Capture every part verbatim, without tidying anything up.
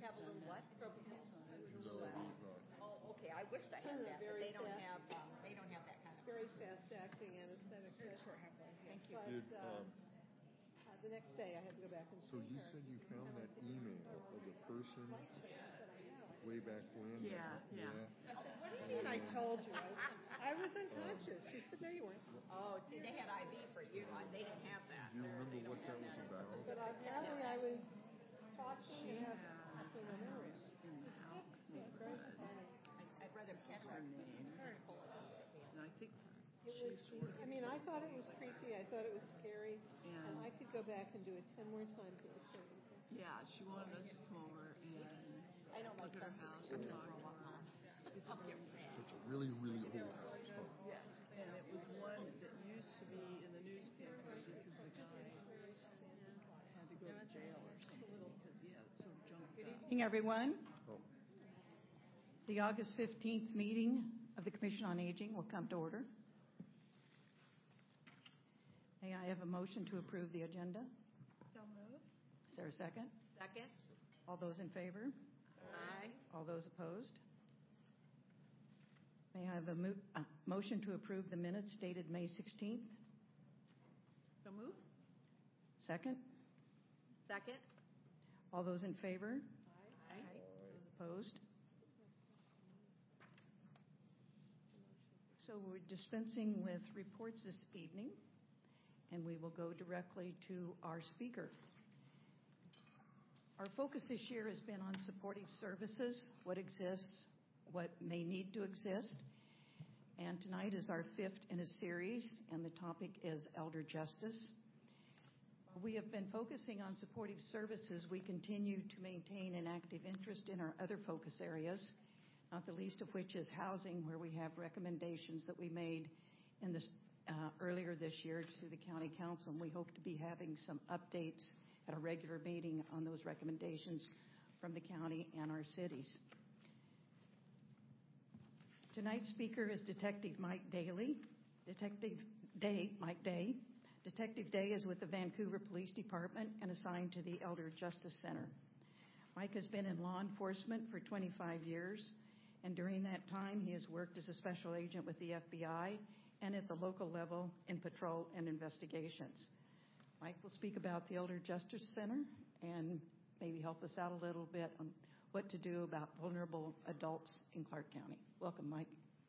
have a little what? No, Oh, okay. I wish I had that, but they don't have. Um, they don't have that kind of. Very fast-acting anesthetic. Short half-life. Thank you. But Did, uh, um, uh, the next day, I had to go back and So see you her. said you found that email of the person way back when? Yeah, yeah. What do you mean I told you? I, I was unconscious. She said, no, you weren't. Oh, see, they had I V for you. They didn't have that. Do you remember what that was about? But apparently I was talking and have nothing on area. In the house. It's very funny. I, I'd rather check her name. And I think It was, I mean, I thought it was creepy. I thought it was scary. Yeah. And I could go back and do it ten more times at the same time. yeah, she wanted us to come over and I know my look at her son house is and a talk to grown-up her. mom. It's Up here. It's a really, really old house, huh? Yes, and it was one that used to be in the newspaper because the guy had to go to jail or something because he had sort of junked Good up. evening, everyone. Oh, The August fifteenth meeting of the Commission on Aging will come to order. May I have a motion to approve the agenda? So moved. Is there a second? Second. All those in favor? Aye. All those opposed? May I have a mo- uh, motion to approve the minutes dated May sixteenth? So moved. Second? Second. All those in favor? Aye. Those opposed? So we're dispensing with reports this evening, and we will go directly to our speaker. Our focus this year has been on supportive services, what exists, what may need to exist. And tonight is our fifth in a series, and the topic is elder justice. We have been focusing on supportive services. We continue to maintain an active interest in our other focus areas, not the least of which is housing, where we have recommendations that we made in this, uh, earlier this year to the County Council. And we hope to be having some updates at a regular meeting on those recommendations from the county and our cities. Tonight's speaker is Detective Mike Daly. Detective Day, Mike Day. Detective Day is with the Vancouver Police Department and assigned to the Elder Justice Center. Mike has been in law enforcement for twenty-five years, and during that time he has worked as a special agent with the F B I and at the local level in patrol and investigations. Mike will speak about the Elder Justice Center and maybe help us out a little bit on what to do about vulnerable adults in Clark County. Welcome, Mike.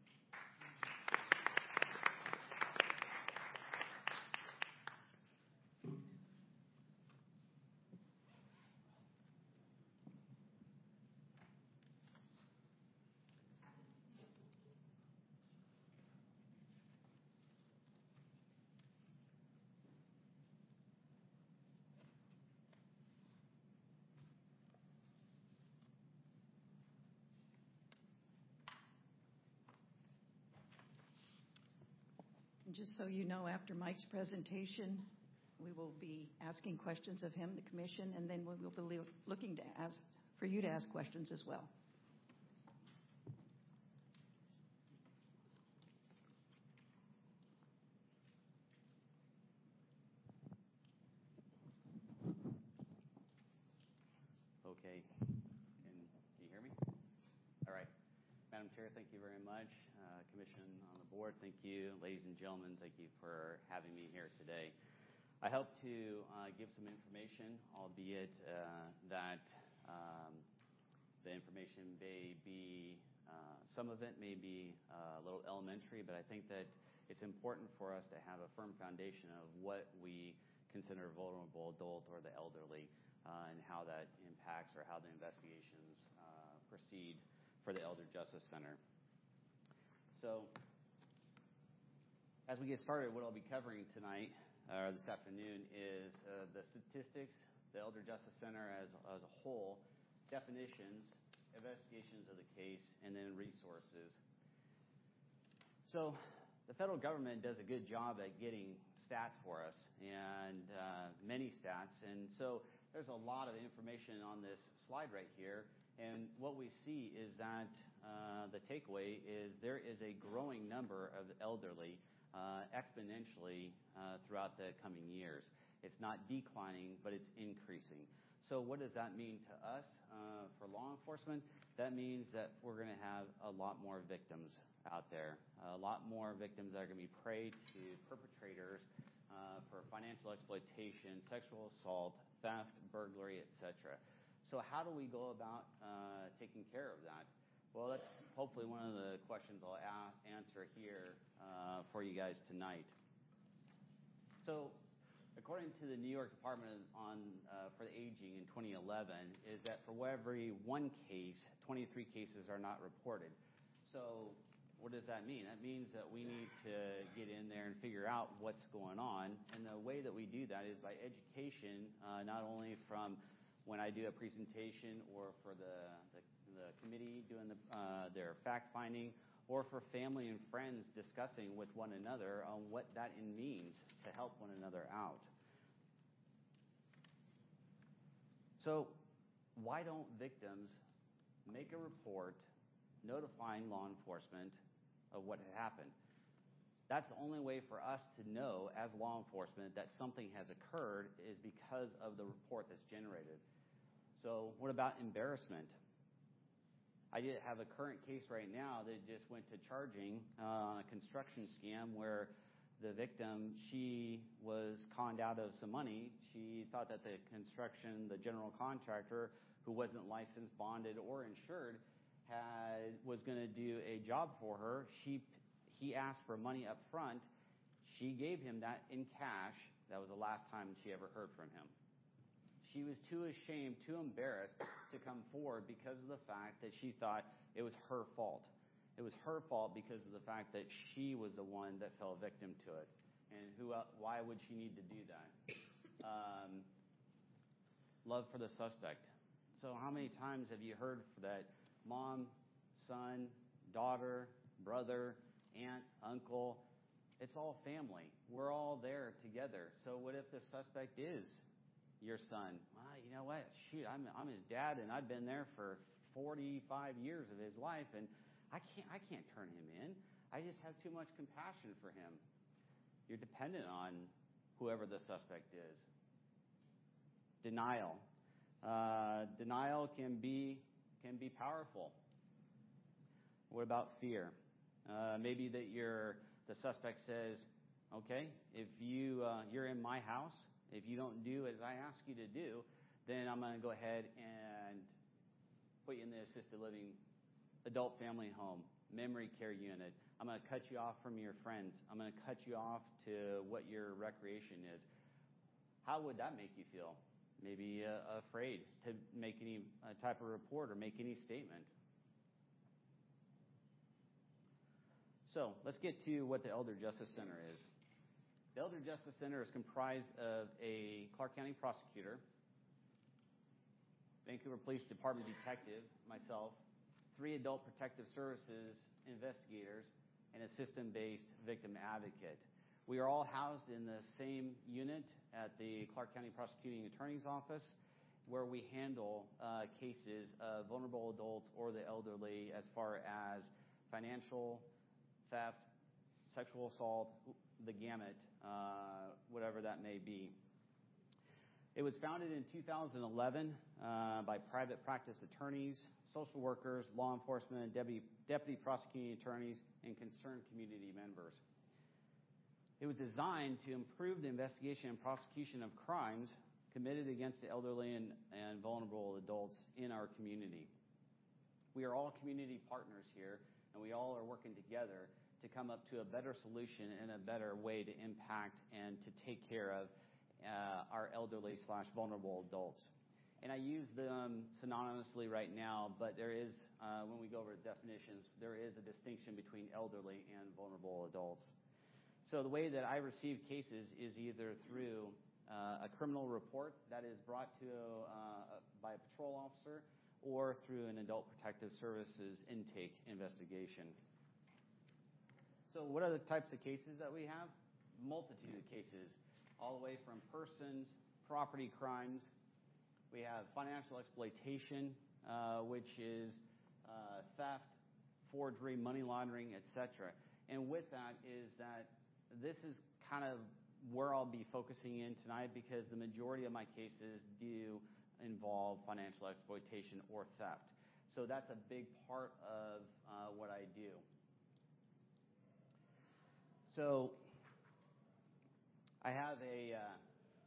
And just so you know, after Mike's presentation, we will be asking questions of him, the commission, and then we will be looking to ask for you to ask questions as well. Okay. Can you hear me? All right. Madam Chair, thank you very much. Uh, Commission on the board, thank you. Ladies and gentlemen, thank you for having me here today. I hope to uh, give some information, albeit uh, that um, the information may be, uh, some of it may be uh, a little elementary, but I think that it's important for us to have a firm foundation of what we consider vulnerable adult or the elderly uh, and how that impacts or how the investigations uh, proceed for the Elder Justice Center. So as we get started, what I'll be covering tonight or this afternoon is uh, the statistics, the Elder Justice Center as, as a whole, definitions, investigations of the case, and then resources. So the federal government does a good job at getting stats for us, and uh, many stats. And so there's a lot of information on this slide right here. And what we see is that uh, the takeaway is there is a growing number of elderly uh, exponentially uh, throughout the coming years. It's not declining, but it's increasing. So what does that mean to us uh, for law enforcement? That means that we're going to have a lot more victims out there, a lot more victims that are going to be prey to perpetrators uh, for financial exploitation, sexual assault, theft, burglary, et cetera. So how do we go about uh, taking care of that? Well, that's hopefully one of the questions I'll a- answer here uh, for you guys tonight. So according to the New York Department on uh, for the Aging in twenty eleven, is that for every one case, twenty-three cases are not reported. So what does that mean? That means that we need to get in there and figure out what's going on. And the way that we do that is by education, uh, not only from when I do a presentation or for the, the, the committee doing the, uh, their fact-finding, or for family and friends discussing with one another on what that means to help one another out. So why don't victims make a report notifying law enforcement of what had happened? That's the only way for us to know as law enforcement that something has occurred is because of the report that's generated. So what about embarrassment? I did have a current case right now that just went to charging uh, on a construction scam where the victim, she was conned out of some money. She thought that the construction, the general contractor, who wasn't licensed, bonded, or insured, had was going to do a job for her. She, he asked for money up front. She gave him that in cash. That was the last time she ever heard from him. She was too ashamed, too embarrassed to come forward because of the fact that she thought it was her fault. It was her fault because of the fact that she was the one that fell victim to it. And who? Why would she need to do that? Um, love for the suspect. So how many times have you heard that mom, son, daughter, brother, aunt, uncle, it's all family. We're all there together. So what if the suspect is your son? Well, you know what? Shoot, I'm, I'm his dad, and I've been there for forty-five years of his life, and I can't, I can't turn him in. I just have too much compassion for him. You're dependent on whoever the suspect is. Denial. Uh, denial can be can be powerful. What about fear? Uh, maybe that you're, the suspect says, okay, if you, uh, you're in my house, if you don't do as I ask you to do, then I'm going to go ahead and put you in the assisted living adult family home, memory care unit. I'm going to cut you off from your friends. I'm going to cut you off to what your recreation is. How would that make you feel? Maybe uh, afraid to make any uh, type of report or make any statement. So let's get to what the Elder Justice Center is. The Elder Justice Center is comprised of a Clark County prosecutor, Vancouver Police Department detective, myself, three adult protective services investigators, and a system-based victim advocate. We are all housed in the same unit at the Clark County Prosecuting Attorney's Office, where we handle uh, cases of vulnerable adults or the elderly as far as financial, theft, sexual assault, the gamut, uh, whatever that may be. It was founded in two thousand eleven uh, by private practice attorneys, social workers, law enforcement, deputy, deputy prosecuting attorneys, and concerned community members. It was designed to improve the investigation and prosecution of crimes committed against the elderly and, and vulnerable adults in our community. We are all community partners here, and we all are working together to come up to a better solution and a better way to impact and to take care of uh, our elderly slash vulnerable adults. And I use them synonymously right now, but there is, uh, when we go over definitions, there is a distinction between elderly and vulnerable adults. So the way that I receive cases is either through uh, a criminal report that is brought to uh, by a patrol officer or through an adult protective services intake investigation. So what are the types of cases that we have? Multitude of cases, all the way from persons, property crimes. We have financial exploitation, uh, which is uh, theft, forgery, money laundering, et cetera. And with that is that this is kind of where I'll be focusing in tonight, because the majority of my cases do involve financial exploitation or theft. So that's a big part of uh, what I do. So I have a uh,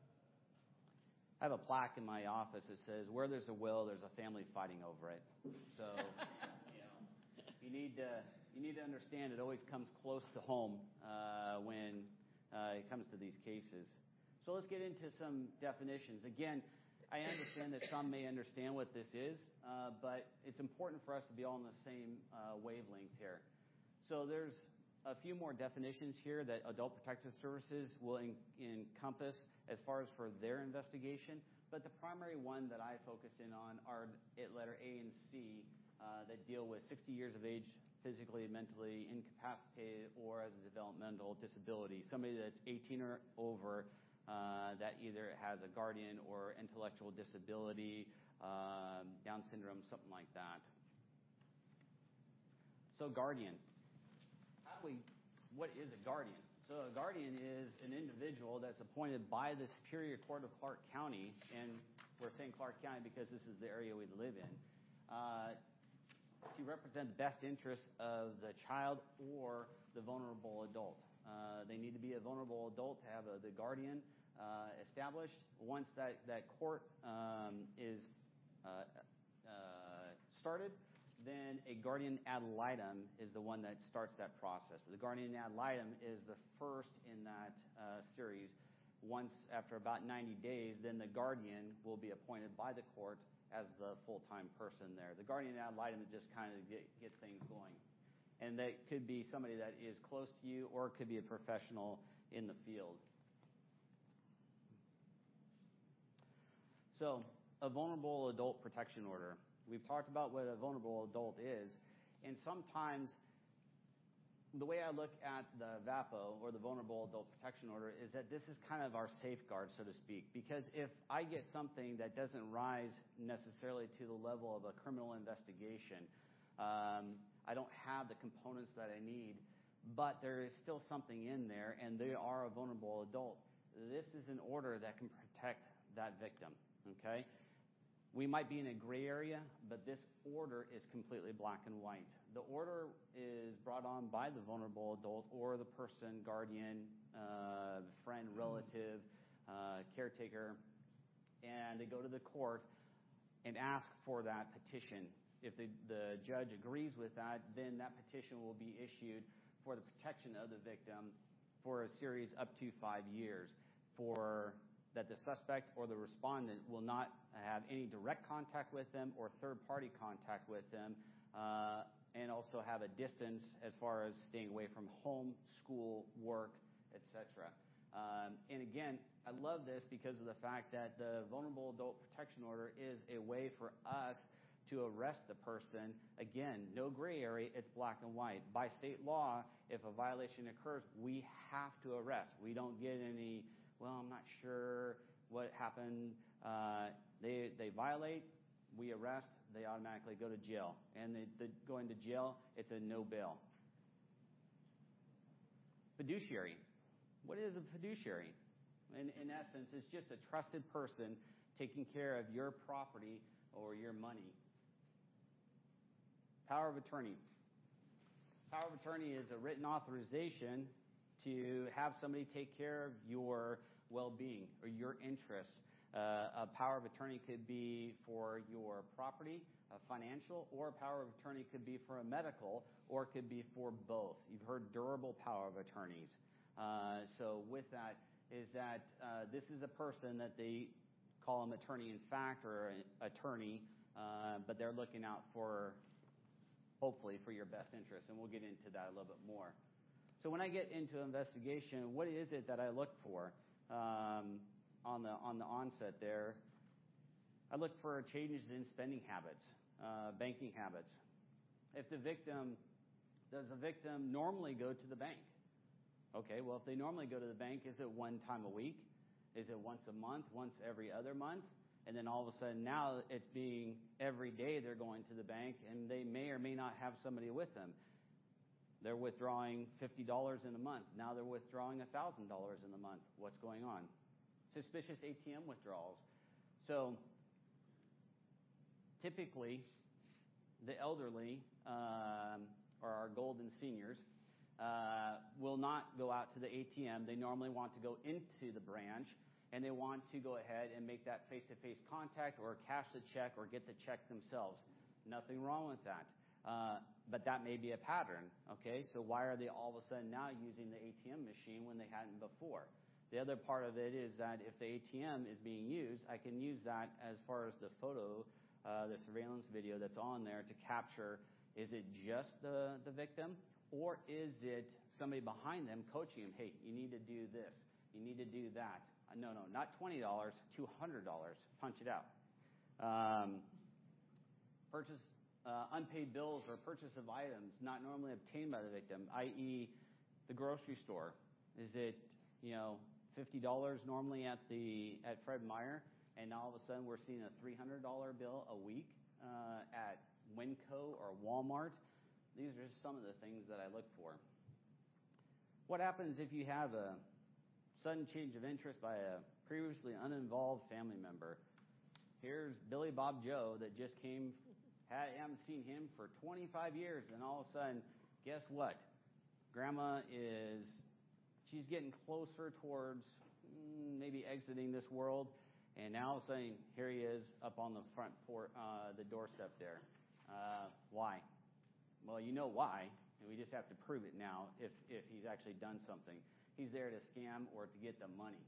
I have a plaque in my office that says, "Where there's a will, there's a family fighting over it." So you know, you need to you need to understand it always comes close to home uh, when uh, it comes to these cases. So let's get into some definitions. Again, I understand that some may understand what this is, uh, but it's important for us to be all on the same uh, wavelength here. So there's a few more definitions here that Adult Protective Services will en- encompass as far as for their investigation, but the primary one that I focus in on are at letter A and C uh, that deal with sixty years of age, physically and mentally incapacitated, or as a developmental disability, somebody that's eighteen or over, uh, that either has a guardian or intellectual disability, um, Down syndrome, something like that. So guardian. How do we, what is a guardian? So a guardian is an individual that's appointed by the Superior Court of Clark County, and we're saying Clark County because this is the area we live in, uh, to represent the best interests of the child or the vulnerable adult. Uh, they need to be a vulnerable adult to have a, the guardian uh, established. Once that, that court um, is uh, uh, started, then a guardian ad litem is the one that starts that process. The guardian ad litem is the first in that uh, series. Once, after about ninety days, then the guardian will be appointed by the court as the full-time person there. The guardian ad litem just kind of get, get things going. And that could be somebody that is close to you, or it could be a professional in the field. So, a vulnerable adult protection order. We've talked about what a vulnerable adult is, and sometimes the way I look at the V A P O, or the Vulnerable Adult Protection Order, is that this is kind of our safeguard, so to speak, because if I get something that doesn't rise necessarily to the level of a criminal investigation, um, I don't have the components that I need, but there is still something in there, and they are a vulnerable adult. This is an order that can protect that victim, okay? We might be in a gray area, but this order is completely black and white. The order is brought on by the vulnerable adult or the person, guardian, uh, friend, relative, uh, caretaker, and they go to the court and ask for that petition. If the, the judge agrees with that, then that petition will be issued for the protection of the victim for a series up to five years for that the suspect or the respondent will not have any direct contact with them or third-party contact with them, uh, and also have a distance as far as staying away from home, school, work, et cetera. Um, and again, I love this because of the fact that the Vulnerable Adult Protection Order is a way for us to arrest the person. Again, no gray area, it's black and white. By state law, if a violation occurs, we have to arrest. We don't get any, well, I'm not sure what happened. Uh, they they violate, we arrest, they automatically go to jail. And they, they going to jail, it's a no bail. Fiduciary. What is a fiduciary? In, in essence, it's just a trusted person taking care of your property or your money. Power of attorney. Power of attorney is a written authorization to have somebody take care of your well-being or your interests. Uh, a power of attorney could be for your property, a financial, or a power of attorney could be for a medical, or it could be for both. You've heard durable power of attorneys. Uh, so with that is that uh, this is a person that they call them attorney in fact or an attorney, uh, but they're looking out for, hopefully, for your best interest, and we'll get into that a little bit more. So when I get into investigation, what is it that I look for um, on the on the onset there? I look for changes in spending habits, uh, banking habits. If the victim, does the victim normally go to the bank? Okay, well, if they normally go to the bank, is it one time a week? Is it once a month, once every other month? And then all of a sudden now it's being every day they're going to the bank, and they may or may not have somebody with them. They're withdrawing fifty dollars in a month. Now they're withdrawing one thousand dollars in a month. What's going on? Suspicious A T M withdrawals. So typically, the elderly um, or our golden seniors uh, will not go out to the A T M. They normally want to go into the branch, and they want to go ahead and make that face-to-face contact or cash the check or get the check themselves. Nothing wrong with that. Uh, but that may be a pattern, okay? So why are they all of a sudden now using the A T M machine when they hadn't before? The other part of it is that if the A T M is being used, I can use that as far as the photo, uh, the surveillance video that's on there to capture, is it just the, the victim, or is it somebody behind them coaching them, hey, you need to do this, you need to do that. Uh, no, no, not twenty dollars, two hundred dollars. Punch it out. Um, purchase uh, unpaid bills or purchase of items not normally obtained by the victim, that is the grocery store. Is it, you know, fifty dollars normally at the at Fred Meyer, and all of a sudden we're seeing a three hundred dollars bill a week uh, at Winco or Walmart? These are just some of the things that I look for. What happens if you have a sudden change of interest by a previously uninvolved family member? Here's Billy Bob Joe that just came, had, haven't seen him for twenty-five years, and all of a sudden, guess what? Grandma is, she's getting closer towards mm, maybe exiting this world, and now all of a sudden, here he is up on the front port, uh, the doorstep there. Uh, why? Well, you know why, and we just have to prove it now if, if he's actually done something. He's there to scam or to get the money.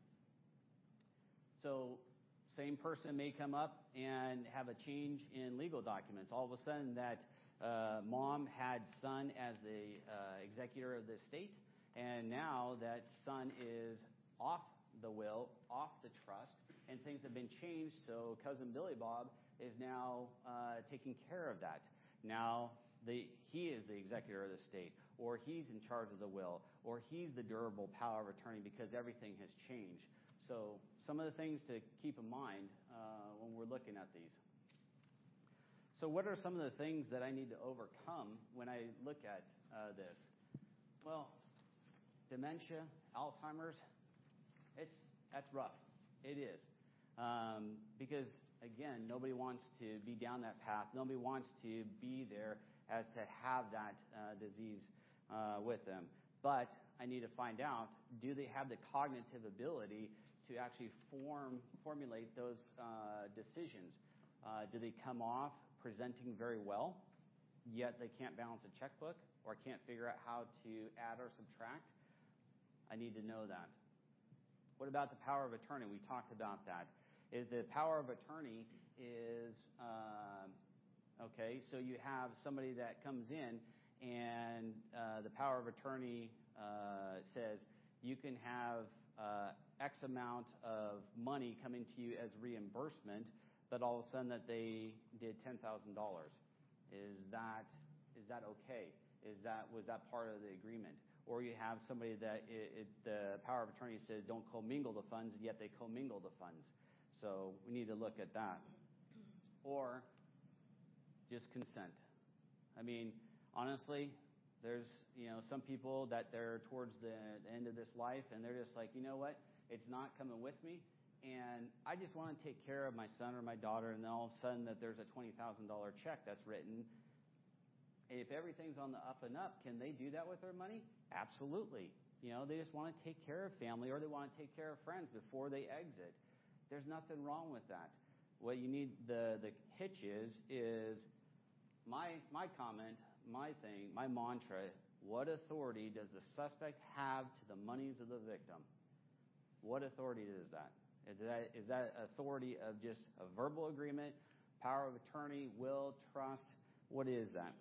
So same person may come up and have a change in legal documents. All of a sudden that uh, mom had son as the uh, executor of the estate, and now that son is off the will, off the trust, and things have been changed, so cousin Billy Bob is now uh, taking care of that. Now the, he is the executor of the estate, or he's in charge of the will, or he's the durable power of attorney because everything has changed. So some of the things to keep in mind uh, when we're looking at these. So what are some of the things that I need to overcome when I look at uh, this? Well, dementia, Alzheimer's, it's that's rough. It is. Um, because, again, nobody wants to be down that path. Nobody wants to be there as to have that uh, disease uh, with them. But I need to find out, do they have the cognitive ability to actually form, formulate those uh, decisions? Uh, do they come off presenting very well, yet they can't balance a checkbook or can't figure out how to add or subtract? I need to know that. What about the power of attorney? We talked about that. Is the power of attorney is, uh, okay, so you have somebody that comes in and uh, the power of attorney uh, says you can have uh, X amount of money coming to you as reimbursement, but all of a sudden that they did ten thousand dollars. Is that is that okay? Is that was that part of the agreement? Or you have somebody that it, it, the power of attorney says don't commingle the funds, yet they commingle the funds. So we need to look at that. Or just consent. I mean, honestly, there's, you know, some people that they're towards the, the end of this life, and they're just like, you know what, it's not coming with me, and I just want to take care of my son or my daughter, and then all of a sudden that there's a twenty thousand dollars check that's written. If everything's on the up and up, can they do that with their money? Absolutely. You know, they just want to take care of family, or they want to take care of friends before they exit. There's nothing wrong with that. What you need, the, the hitch is, is my, my comment, my thing, my mantra, what authority does the suspect have to the monies of the victim? What authority is that? Is that, is that authority of just a verbal agreement, power of attorney, will, trust? What is that?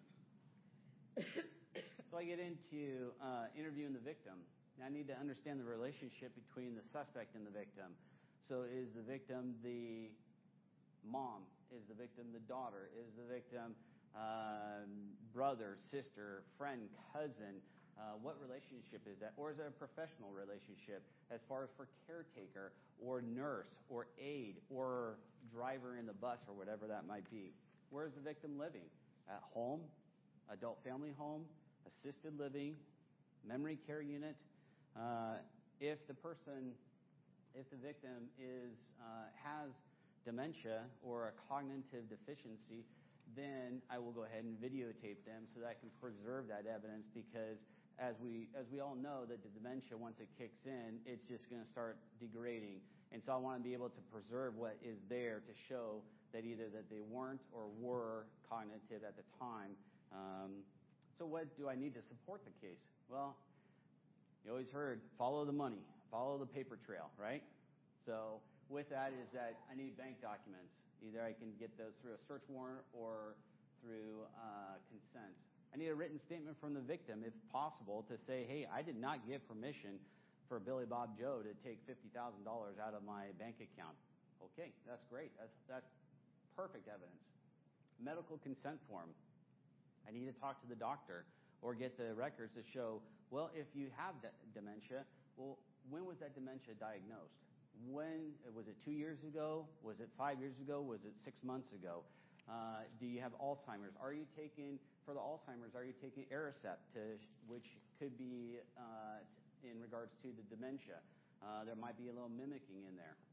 So I get into uh, interviewing the victim. Now I need to understand the relationship between the suspect and the victim. So is the victim the mom? Is the victim the daughter? Is the victim uh, brother, sister, friend, cousin? Uh, what relationship is that? Or is it a professional relationship as far as for caretaker or nurse or aide or driver in the bus or whatever that might be? Where is the victim living? At home, adult family home, assisted living, memory care unit? Uh, if the person, if the victim is uh, has dementia or a cognitive deficiency, then I will go ahead and videotape them so that I can preserve that evidence, because as we as we all know, that the dementia, once it kicks in, it's just going to start degrading. And so I want to be able to preserve what is there to show that either that they weren't or were cognitive at the time. Um, so what do I need to support the case? Well, you always heard, follow the money, follow the paper trail, right? So with that is that I need bank documents. Either I can get those through a search warrant or through uh, consent. I need a written statement from the victim, if possible, to say, hey, I did not give permission for Billy Bob Joe to take fifty thousand dollars out of my bank account. Okay, that's great. That's, that's perfect evidence. Medical consent form. I need to talk to the doctor or get the records to show, well, if you have de- dementia, well, when was that dementia diagnosed? When, was it two years ago? Was it five years ago? Was it six months ago? Uh, do you have Alzheimer's? Are you taking, for the Alzheimer's, are you taking Aricept, to, which could be uh, in regards to the dementia? Uh, there might be a little mimicking in there.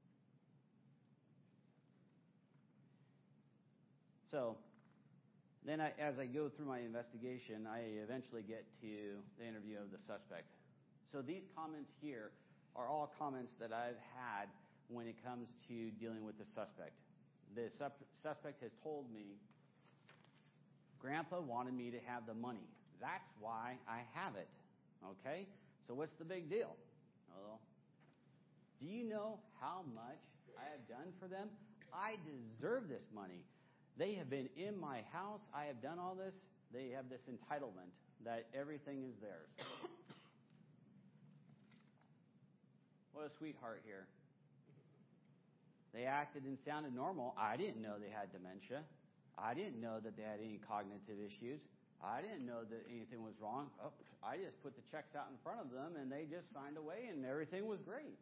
So then I, as I go through my investigation, I eventually get to the interview of the suspect. So these comments here are all comments that I've had when it comes to dealing with the suspect. The suspect has told me, Grandpa wanted me to have the money. That's why I have it. Okay? So what's the big deal? Well, do you know how much I have done for them? I deserve this money. They have been in my house. I have done all this. They have this entitlement that everything is theirs. What a sweetheart here. They acted and sounded normal. I didn't know they had dementia. I didn't know that they had any cognitive issues. I didn't know that anything was wrong. Oh, I just put the checks out in front of them, and they just signed away, and everything was great.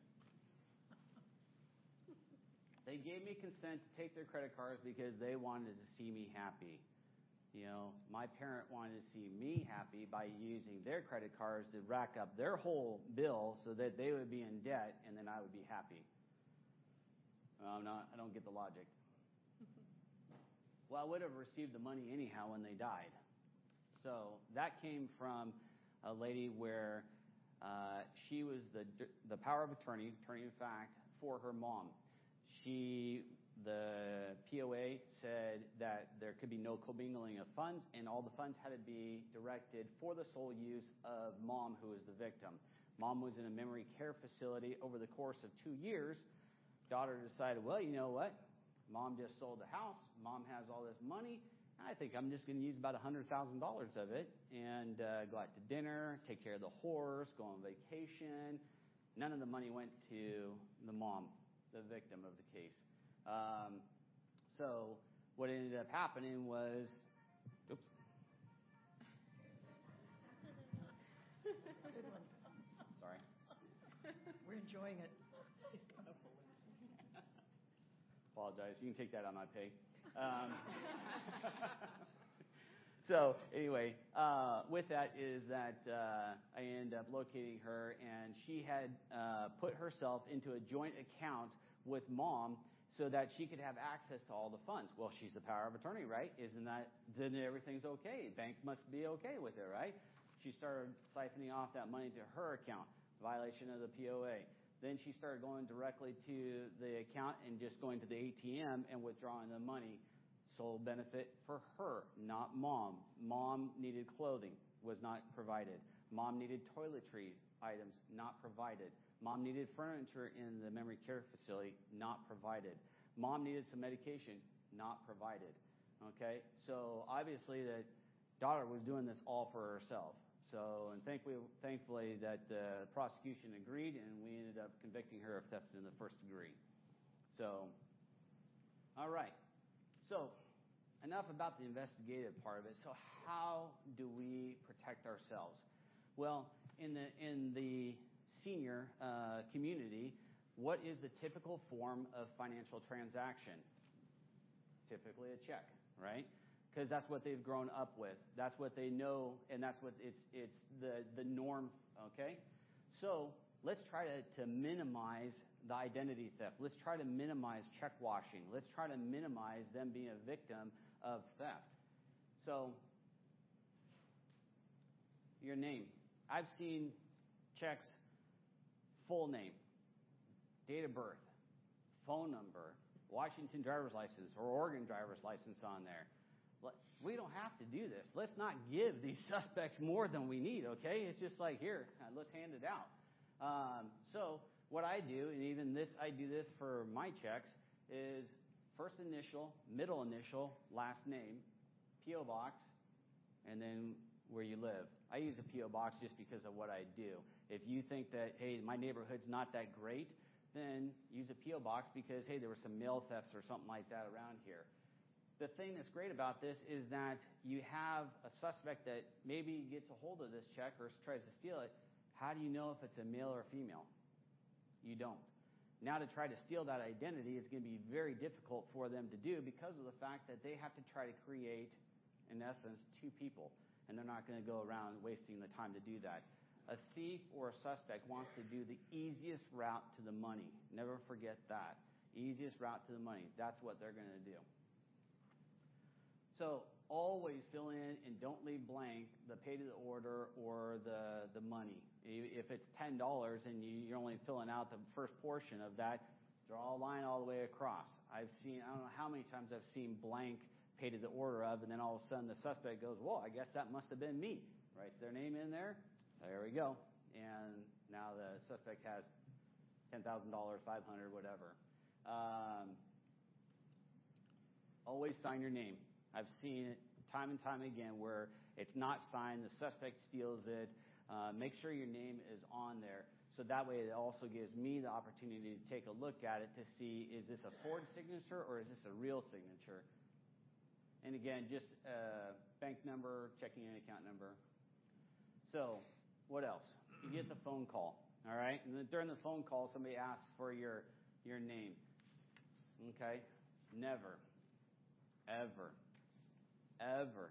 They gave me consent to take their credit cards because they wanted to see me happy. You know, my parent wanted to see me happy by using their credit cards to rack up their whole bill so that they would be in debt, and then I would be happy. I'm not, I don't get the logic. Well, I would have received the money anyhow when they died. So that came from a lady where uh, she was the the power of attorney, attorney in fact, for her mom. She, the P O A said that there could be no commingling of funds, and all the funds had to be directed for the sole use of mom, who was the victim. Mom was in a memory care facility. Over the course of two years, daughter decided, well, you know what? Mom just sold the house. Mom has all this money. I think I'm just going to use about one hundred thousand dollars of it and uh, go out to dinner, take care of the horse, go on vacation. None of the money went to the mom, the victim of the case. Um, so what ended up happening was, oops. Good one. Sorry. We're enjoying it. Apologize. You can take that on my pay. Um, so anyway, uh, with that is that uh, I ended up locating her, and she had uh, put herself into a joint account with mom so that she could have access to all the funds. Well, she's the power of attorney, right? Isn't that, then everything's okay. Bank must be okay with it, right? She started siphoning off that money to her account, violation of the P O A. Then she started going directly to the account and just going to the A T M and withdrawing the money. Sole benefit for her, not mom. Mom needed clothing, was not provided. Mom needed toiletry items, not provided. Mom needed furniture in the memory care facility, not provided. Mom needed some medication, not provided. Okay? So obviously the daughter was doing this all for herself. So, and thankfully, thankfully that the prosecution agreed, and we ended up convicting her of theft in the first degree. So, all right. So, enough about the investigative part of it. So, how do we protect ourselves? Well, in the in the senior uh, community, what is the typical form of financial transaction? Typically, a check, right? Because that's what they've grown up with. That's what they know, and that's what it's it's the the norm. Okay, so let's try to, to minimize the identity theft. Let's try to minimize check washing. Let's try to minimize them being a victim of theft. So, your name. I've seen checks, full name, date of birth, phone number, Washington driver's license or Oregon driver's license on there. We don't have to do this. Let's not give these suspects more than we need, okay? It's just like, here, let's hand it out. Um, so what I do, and even this, I do this for my checks, is first initial, middle initial, last name, P O box, and then where you live. I use a P O box just because of what I do. If you think that, hey, my neighborhood's not that great, then use a P O box because, hey, there were some mail thefts or something like that around here. The thing that's great about this is that you have a suspect that maybe gets a hold of this check or tries to steal it. How do you know if it's a male or female? You don't. Now to try to steal that identity is going to be very difficult for them to do because of the fact that they have to try to create, in essence, two people. And they're not going to go around wasting the time to do that. A thief or a suspect wants to do the easiest route to the money. Never forget that. Easiest route to the money. That's what they're going to do. So always fill in and don't leave blank the pay to the order or the, the money. If it's ten dollars and you're only filling out the first portion of that, draw a line all the way across. I've seen, I don't know how many times I've seen blank pay to the order of, and then all of a sudden the suspect goes, well, I guess that must have been me. Writes their name in there. There we go. And now the suspect has ten thousand dollars, five hundred dollars, whatever. Um, always sign your name. I've seen it time and time again where it's not signed, the suspect steals it. Uh, make sure your name is on there. So that way it also gives me the opportunity to take a look at it to see, is this a forged signature or is this a real signature? And again, just uh, bank number, checking in account number. So what else? You get the phone call, all right? And then during the phone call, somebody asks for your, your name. Okay? Never, ever, ever.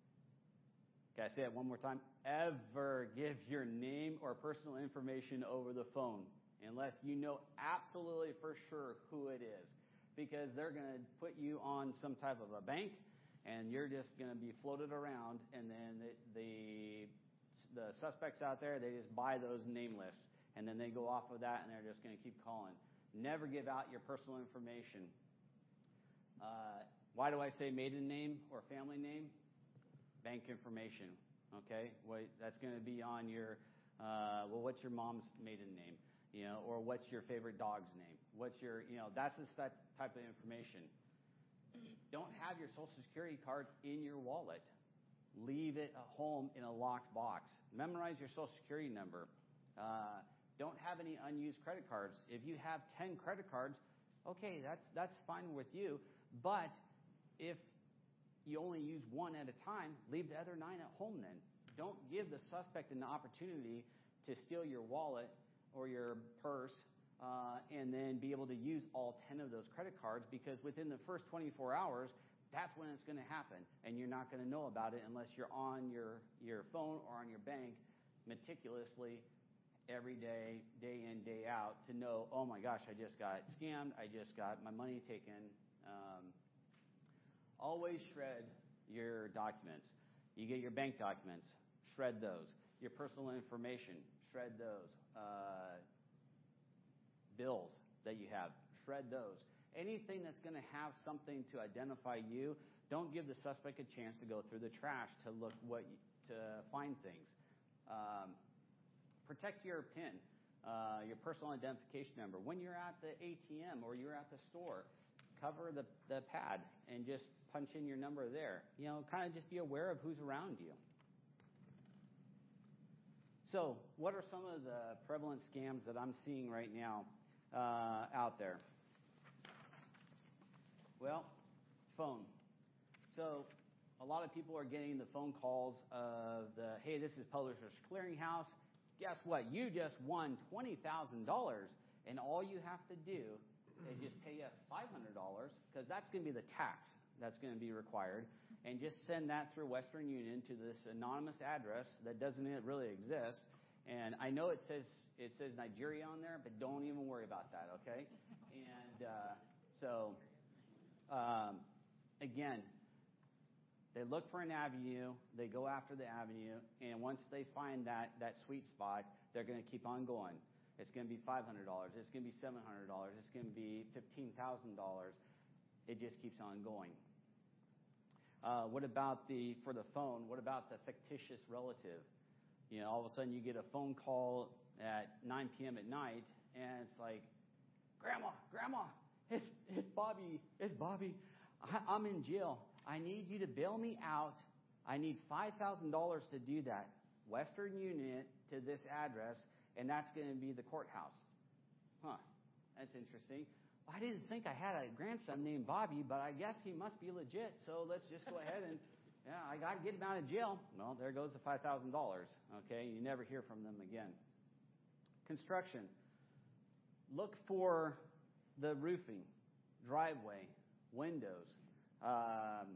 Can I say it one more time? Ever give your name or personal information over the phone unless you know absolutely for sure who it is. Because they're going to put you on some type of a bank and you're just going to be floated around, and then the, the the suspects out there, they just buy those name lists, and then they go off of that, and they're just going to keep calling. Never give out your personal information. Uh, why do I say maiden name or family name? Bank information, okay? Well, that's going to be on your, uh, well, what's your mom's maiden name? You know, or what's your favorite dog's name? What's your, you know, that's the type of information. Don't have your Social Security card in your wallet. Leave it at home in a locked box. Memorize your Social Security number. Uh, don't have any unused credit cards. If you have ten credit cards, okay, that's that's fine with you. But if you only use one at a time, leave the other nine at home then. Don't give the suspect an opportunity to steal your wallet or your purse uh, and then be able to use all ten of those credit cards, because within the first twenty-four hours, that's when it's going to happen, and you're not going to know about it unless you're on your, your phone or on your bank meticulously every day, day in, day out, to know, oh my gosh, I just got scammed, I just got my money taken. Um, always shred your documents. You get your bank documents, shred those. Your personal information, shred those. Uh, bills that you have, shred those. Anything that's going to have something to identify you, don't give the suspect a chance to go through the trash to look what you, to find things. Um, protect your PIN, uh, your personal identification number. When you're at the A T M or you're at the store, cover the, the pad and just punch in your number there. You know, kind of just be aware of who's around you. So, what are some of the prevalent scams that I'm seeing right now uh, out there? Well, phone. So, a lot of people are getting the phone calls of the, hey, this is Publishers Clearinghouse. Guess what? You just won twenty thousand dollars, and all you have to do is just pay us five hundred dollars, because that's going to be the tax that's going to be required, and just send that through Western Union to this anonymous address that doesn't really exist. And I know it says it says Nigeria on there, but don't even worry about that, okay? And uh, so, um, again, they look for an avenue, they go after the avenue, and once they find that, that sweet spot, they're going to keep on going. It's going to be five hundred dollars, it's going to be seven hundred dollars, it's going to be fifteen thousand dollars. It just keeps on going. Uh, what about the, for the phone, what about the fictitious relative? You know, all of a sudden you get a phone call at nine p.m. at night, and it's like, Grandma, Grandma, it's, it's Bobby, it's Bobby. I, I'm in jail. I need you to bail me out. I need five thousand dollars to do that. Western Union to this address, and that's going to be the courthouse. Huh, that's interesting. I didn't think I had a grandson named Bobby, but I guess he must be legit, so let's just go ahead and, yeah, I got to get him out of jail. Well, there goes the five thousand dollars, okay? You never hear from them again. Construction. Look for the roofing, driveway, windows. Um,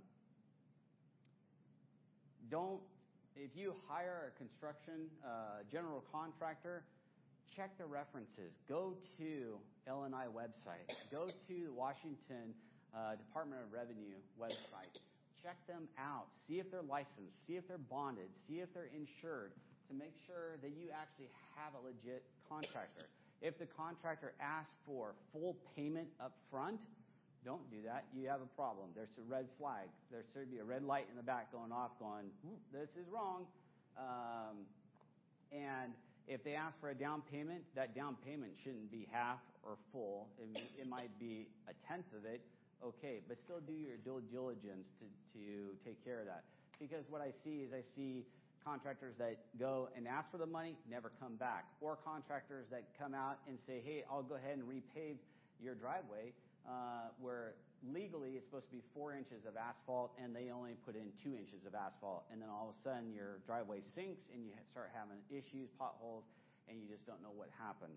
don't, if you hire a construction uh, general contractor, check the references. Go to L and I website. Go to the Washington uh, Department of Revenue website. Check them out. See if they're licensed. See if they're bonded. See if they're insured to make sure that you actually have a legit contractor. If the contractor asks for full payment up front, don't do that. You have a problem. There's a red flag. There should be a red light in the back going off going, this is wrong. Um, and if they ask for a down payment, that down payment shouldn't be half or full. It, it might be a tenth of it. Okay, but still do your due diligence to, to take care of that. Because what I see is I see contractors that go and ask for the money, never come back. Or contractors that come out and say, hey, I'll go ahead and repave your driveway, uh, where legally it's supposed to be four inches of asphalt and they only put in two inches of asphalt. And then all of a sudden your driveway sinks and you start having issues, potholes, and you just don't know what happened.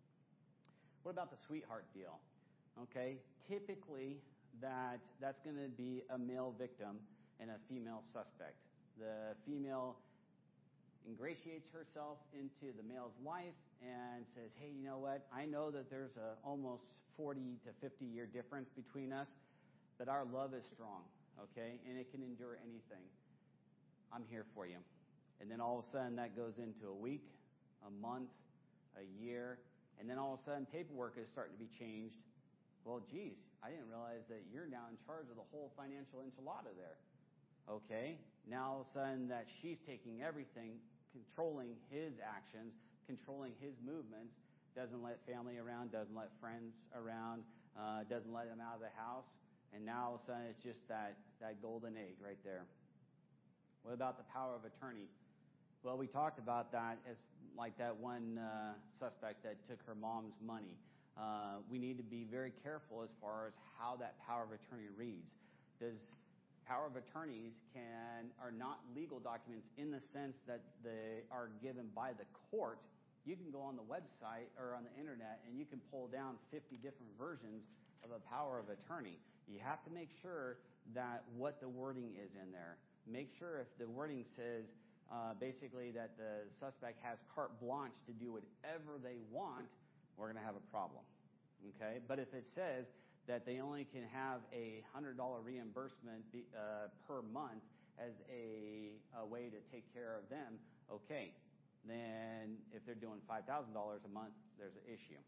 What about the sweetheart deal? Okay, typically that that's going to be a male victim and a female suspect. The female ingratiates herself into the male's life and says, hey, you know what? I know that there's a almost forty to fifty year difference between us, but our love is strong, okay? And it can endure anything. I'm here for you. And then all of a sudden that goes into a week, a month, a year, and then all of a sudden paperwork is starting to be changed. Well, geez, I didn't realize that you're now in charge of the whole financial enchilada there. Okay, now all of a sudden that she's taking everything, controlling his actions, controlling his movements, doesn't let family around, doesn't let friends around, uh, doesn't let him out of the house, and now all of a sudden it's just that, that golden egg right there. What about the power of attorney? Well, we talked about that as like that one uh, suspect that took her mom's money. Uh, we need to be very careful as far as how that power of attorney reads. Does power of attorneys can are not legal documents in the sense that they are given by the court. You can go on the website or on the internet and you can pull down fifty different versions of a power of attorney. You have to make sure that what the wording is in there. Make sure if the wording says uh, basically that the suspect has carte blanche to do whatever they want, we're going to have a problem, okay? But if it says that they only can have a one hundred dollars reimbursement be, uh, per month as a, a way to take care of them, okay. Then if they're doing five thousand dollars a month, there's an issue.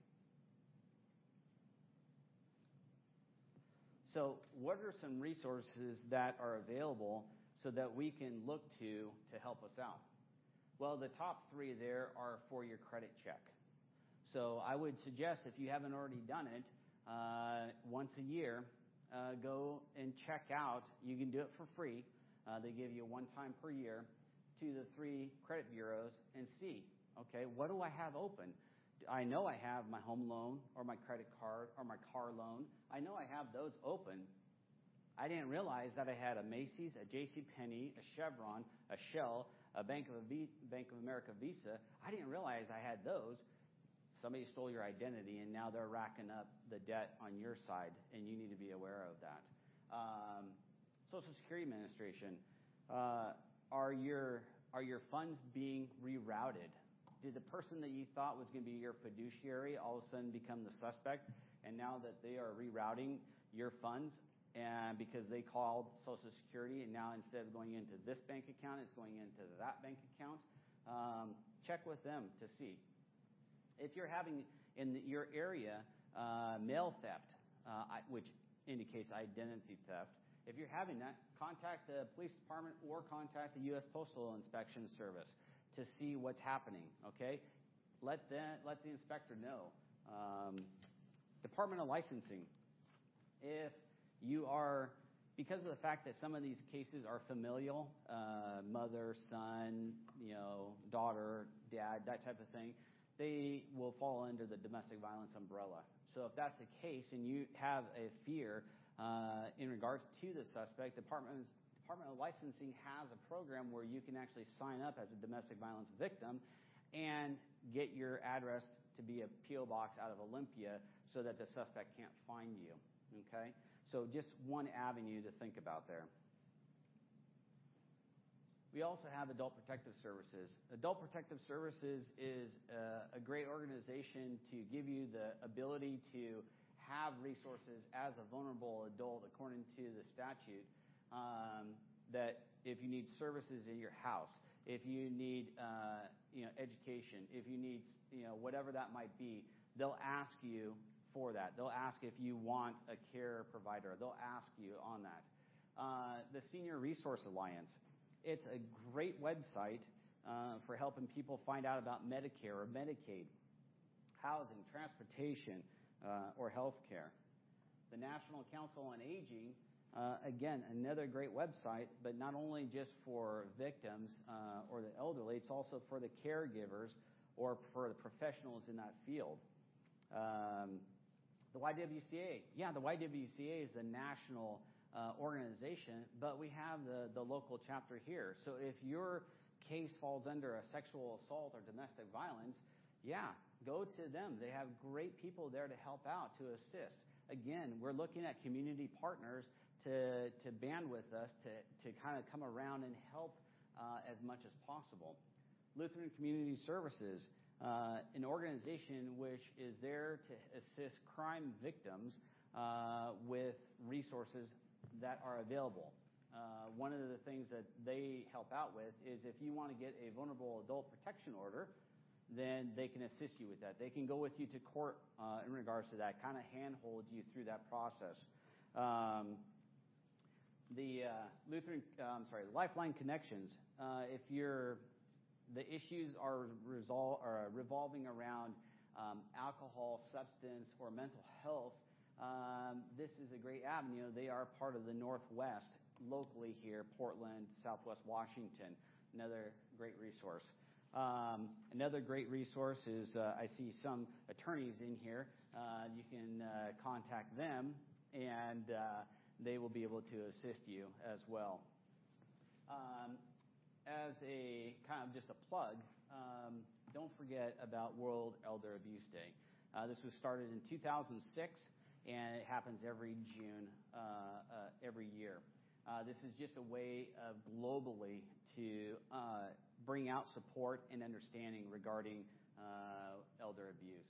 So what are some resources that are available so that we can look to to help us out? Well, the top three there are for your credit check. So I would suggest if you haven't already done it, uh, once a year, uh, go and check out. You can do it for free. Uh, they give you one time per year to the three credit bureaus and see, okay, what do I have open? I know I have my home loan or my credit card or my car loan. I know I have those open. I didn't realize that I had a Macy's, a JCPenney, a Chevron, a Shell, a Bank of, a Bank of America Visa. I didn't realize I had those. Somebody stole your identity, and now they're racking up the debt on your side, and you need to be aware of that. Um, Social Security Administration, uh, are your are your funds being rerouted? Did the person that you thought was going to be your fiduciary all of a sudden become the suspect? And now that they are rerouting your funds, and because they called Social Security, and now instead of going into this bank account, it's going into that bank account. Um, check with them to see. If you're having in the, your area uh, mail theft, uh, which indicates identity theft, if you're having that, contact the police department or contact the U S Postal Inspection Service to see what's happening. Okay, let the let the inspector know. Um, Department of Licensing, if you are, because of the fact that some of these cases are familial, uh, mother, son, you know, daughter, dad, that type of thing, they will fall under the domestic violence umbrella. So if that's the case and you have a fear uh, in regards to the suspect, Department, Department of Licensing has a program where you can actually sign up as a domestic violence victim and get your address to be a P O box out of Olympia so that the suspect can't find you. Okay? So just one avenue to think about there. We also have Adult Protective Services. Adult Protective Services is a, a great organization to give you the ability to have resources as a vulnerable adult according to the statute, um, that if you need services in your house, if you need uh, you know, education, if you need you know, whatever that might be, they'll ask you for that. They'll ask if you want a care provider. They'll ask you on that. Uh, the Senior Resource Alliance. It's a great website uh, for helping people find out about Medicare or Medicaid, housing, transportation, uh, or health care. The National Council on Aging, uh, again, another great website, but not only just for victims uh, or the elderly, it's also for the caregivers or for the professionals in that field. Um, the Y W C A, yeah, the Y W C A is the national uh, organization, but we have the, the local chapter here. So if your case falls under a sexual assault or domestic violence, yeah, go to them. They have great people there to help out, to assist. Again, we're looking at community partners to, to band with us to, to kind of come around and help uh, as much as possible. Lutheran Community Services, uh, an organization which is there to assist crime victims uh, with resources that are available. Uh, one of the things that they help out with is if you want to get a vulnerable adult protection order, then they can assist you with that. They can go with you to court uh, in regards to that, kind of handhold you through that process. Um, the uh, Lutheran, uh, I'm sorry, Lifeline Connections. Uh, if you're, the issues are resol- or revolving around um, alcohol, substance, or mental health, um, this is a great avenue. They are part of the Northwest, locally here, Portland, Southwest Washington. Another great resource. Um, another great resource is, uh, I see some attorneys in here. Uh, you can uh, contact them, and uh, they will be able to assist you as well. Um, as a kind of just a plug, um, don't forget about World Elder Abuse Day. Uh, this was started in two thousand six, and it happens every June, uh, uh, every year. Uh, this is just a way of globally to uh, bring out support and understanding regarding uh, elder abuse.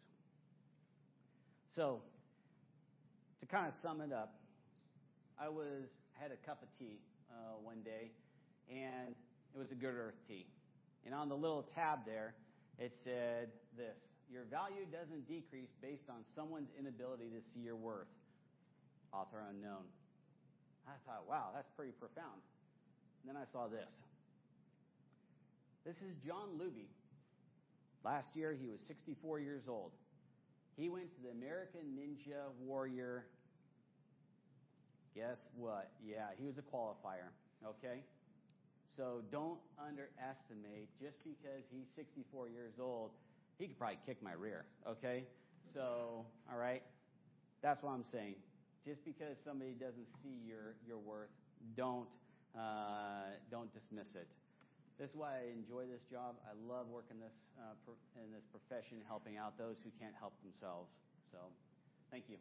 So, to kind of sum it up, I was had a cup of tea uh, one day, and it was a Good Earth tea. And on the little tab there, it said this: your value doesn't decrease based on someone's inability to see your worth. Author unknown. I thought, wow, that's pretty profound. And then I saw this. This is John Luby. Last year, he was sixty-four years old. He went to the American Ninja Warrior. Guess what? Yeah, he was a qualifier, okay? So don't underestimate, just because he's sixty-four years old, he could probably kick my rear, okay? So, all right, that's what I'm saying. Just because somebody doesn't see your, your worth, don't uh, don't dismiss it. This is why I enjoy this job. I love working this uh, pro- in this profession, helping out those who can't help themselves. So, thank you.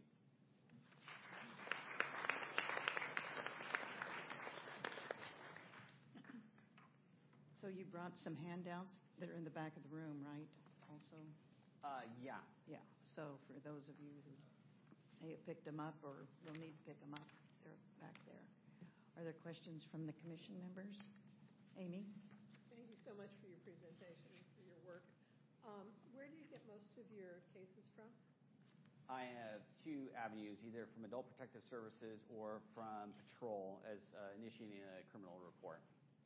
So you brought some handouts. that are in the back of the room, right? Also, Uh, yeah. yeah. So for those of you who may have picked them up or will need to pick them up, they're back there. Are there questions from the commission members? Amy? Thank you so much for your presentation and for your work. Um, where do you get most of your cases from? I have two avenues, either from Adult Protective Services or from patrol as uh, initiating a criminal report.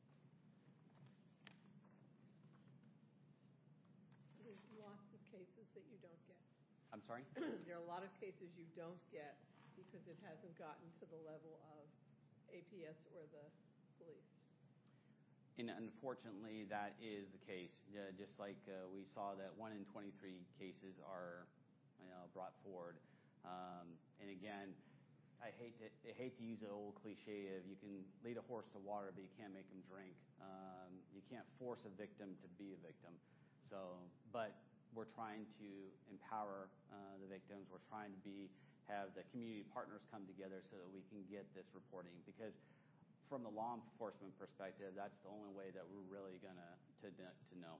There's lots of cases that you don't get. I'm sorry? There are a lot of cases you don't get because it hasn't gotten to the level of A P S or the police. And unfortunately, that is the case. Uh, just like uh, we saw that one in twenty-three cases are, you know, brought forward. Um, and again, I hate to I hate to use the old cliche of you can lead a horse to water, but you can't make him drink. Um, you can't force a victim to be a victim. So, but we're trying to empower uh, the victims. We're trying to be have the community partners come together so that we can get this reporting, because from the law enforcement perspective, that's the only way that we're really going to to know.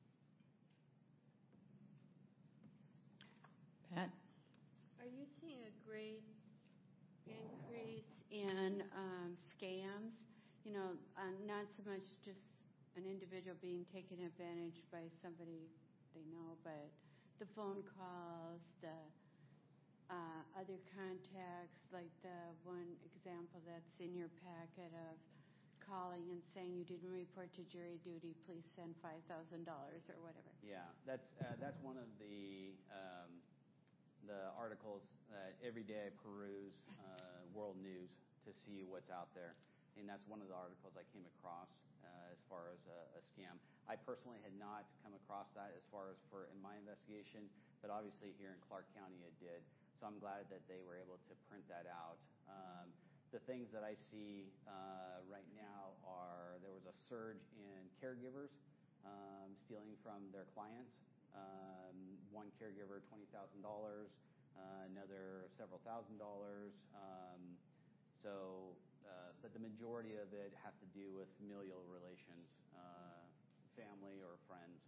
Pat? Are you seeing a great increase in um, scams? You know, uh, not so much just an individual being taken advantage by somebody they know, but the phone calls, the uh, other contacts, like the one example that's in your packet of calling and saying you didn't report to jury duty, please send five thousand dollars or whatever. Yeah, that's uh, that's one of the um, the articles that every day I peruse uh, world news to see what's out there, and that's one of the articles I came across uh, as far as a, a scam. I personally had not come across that as far as for in my investigation, but obviously here in Clark County it did. So I'm glad that they were able to print that out. Um, the things that I see uh, right now are there was a surge in caregivers um, stealing from their clients. Um, one caregiver, twenty thousand dollars, uh, another several thousand dollars. Um, so, uh, but the majority of it has to do with familial relations, uh, family or friends.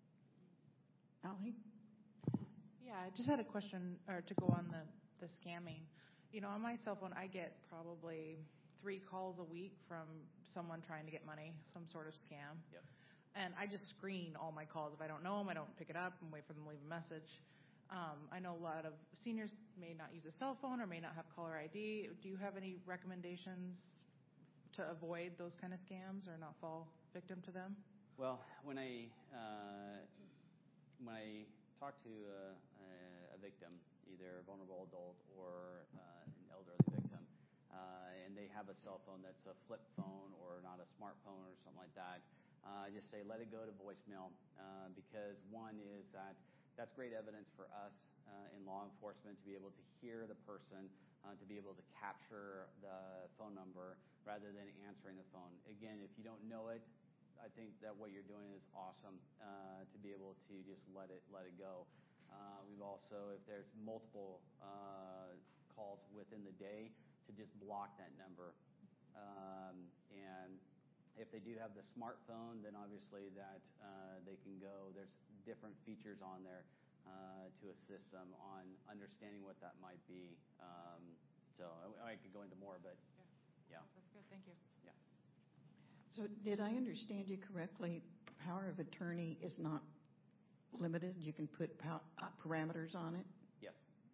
Allie? Yeah, I just had a question or to go on the, the scamming. You know, on my cell phone, I get probably three calls a week from someone trying to get money, some sort of scam. Yep. And I just screen all my calls. If I don't know them, I don't pick it up and wait for them to leave a message. Um, I know a lot of seniors may not use a cell phone or may not have caller I D. Do you have any recommendations to avoid those kind of scams or not fall victim to them? Well, when I uh, when I talk to a, a, a victim, either a vulnerable adult or uh, an elderly victim, uh, and they have a cell phone that's a flip phone or not a smartphone or something like that, uh, I just say let it go to voicemail uh, because one is that that's great evidence for us uh, in law enforcement to be able to hear the person, uh, to be able to capture the phone number rather than answering the phone. Again, if you don't know it, I think that what you're doing is awesome uh, to be able to just let it let it go. Uh, we've also, if there's multiple uh, calls within the day, to just block that number. Um, and if they do have the smartphone, then obviously that uh, they can go. There's different features on there uh, to assist them on understanding what that might be. Um, so I, I could go into more, but yeah. yeah. That's good. Thank you. Yeah. So did I understand you correctly? Power of attorney is not limited. You can put pow- uh, parameters on it? Yes.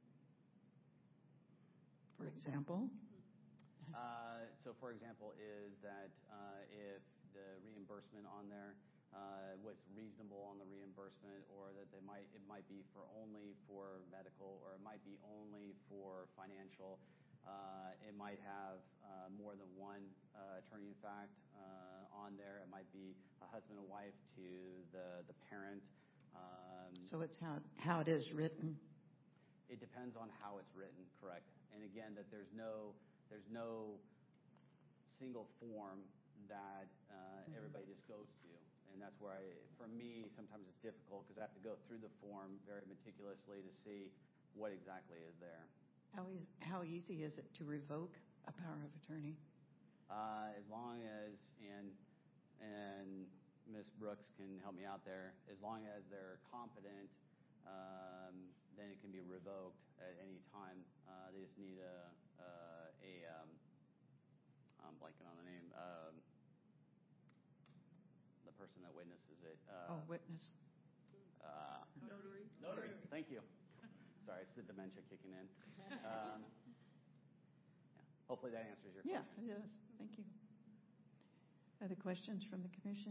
For example? Uh, so, for example, is that uh, if the reimbursement on there uh, was reasonable on the reimbursement, or that they might it might be for only for medical, or it might be only for financial. Uh, it might have uh, more than one uh, attorney, in fact, uh, on there. It might be a husband and wife to the, the parent. Um, so it's how, how it is written? It depends on how it's written, correct. And again, that there's no, there's no single form that uh, mm-hmm. everybody just goes to. And that's where, I, for me, sometimes it's difficult because I have to go through the form very meticulously to see what exactly is there. How, is, how easy is it to revoke a power of attorney? Uh, as long as, and and Miz Brooks can help me out there. As long as they're competent, um, then it can be revoked at any time. Uh, they just need a, uh, a um, I'm blanking on the name, um, the person that witnesses it. Uh, Oh, witness. Uh, Notary. Notary. Thank you. Sorry, it's the dementia kicking in. Um, yeah. Hopefully that answers your Yeah, question. it does. Thank you. Other questions from the commission?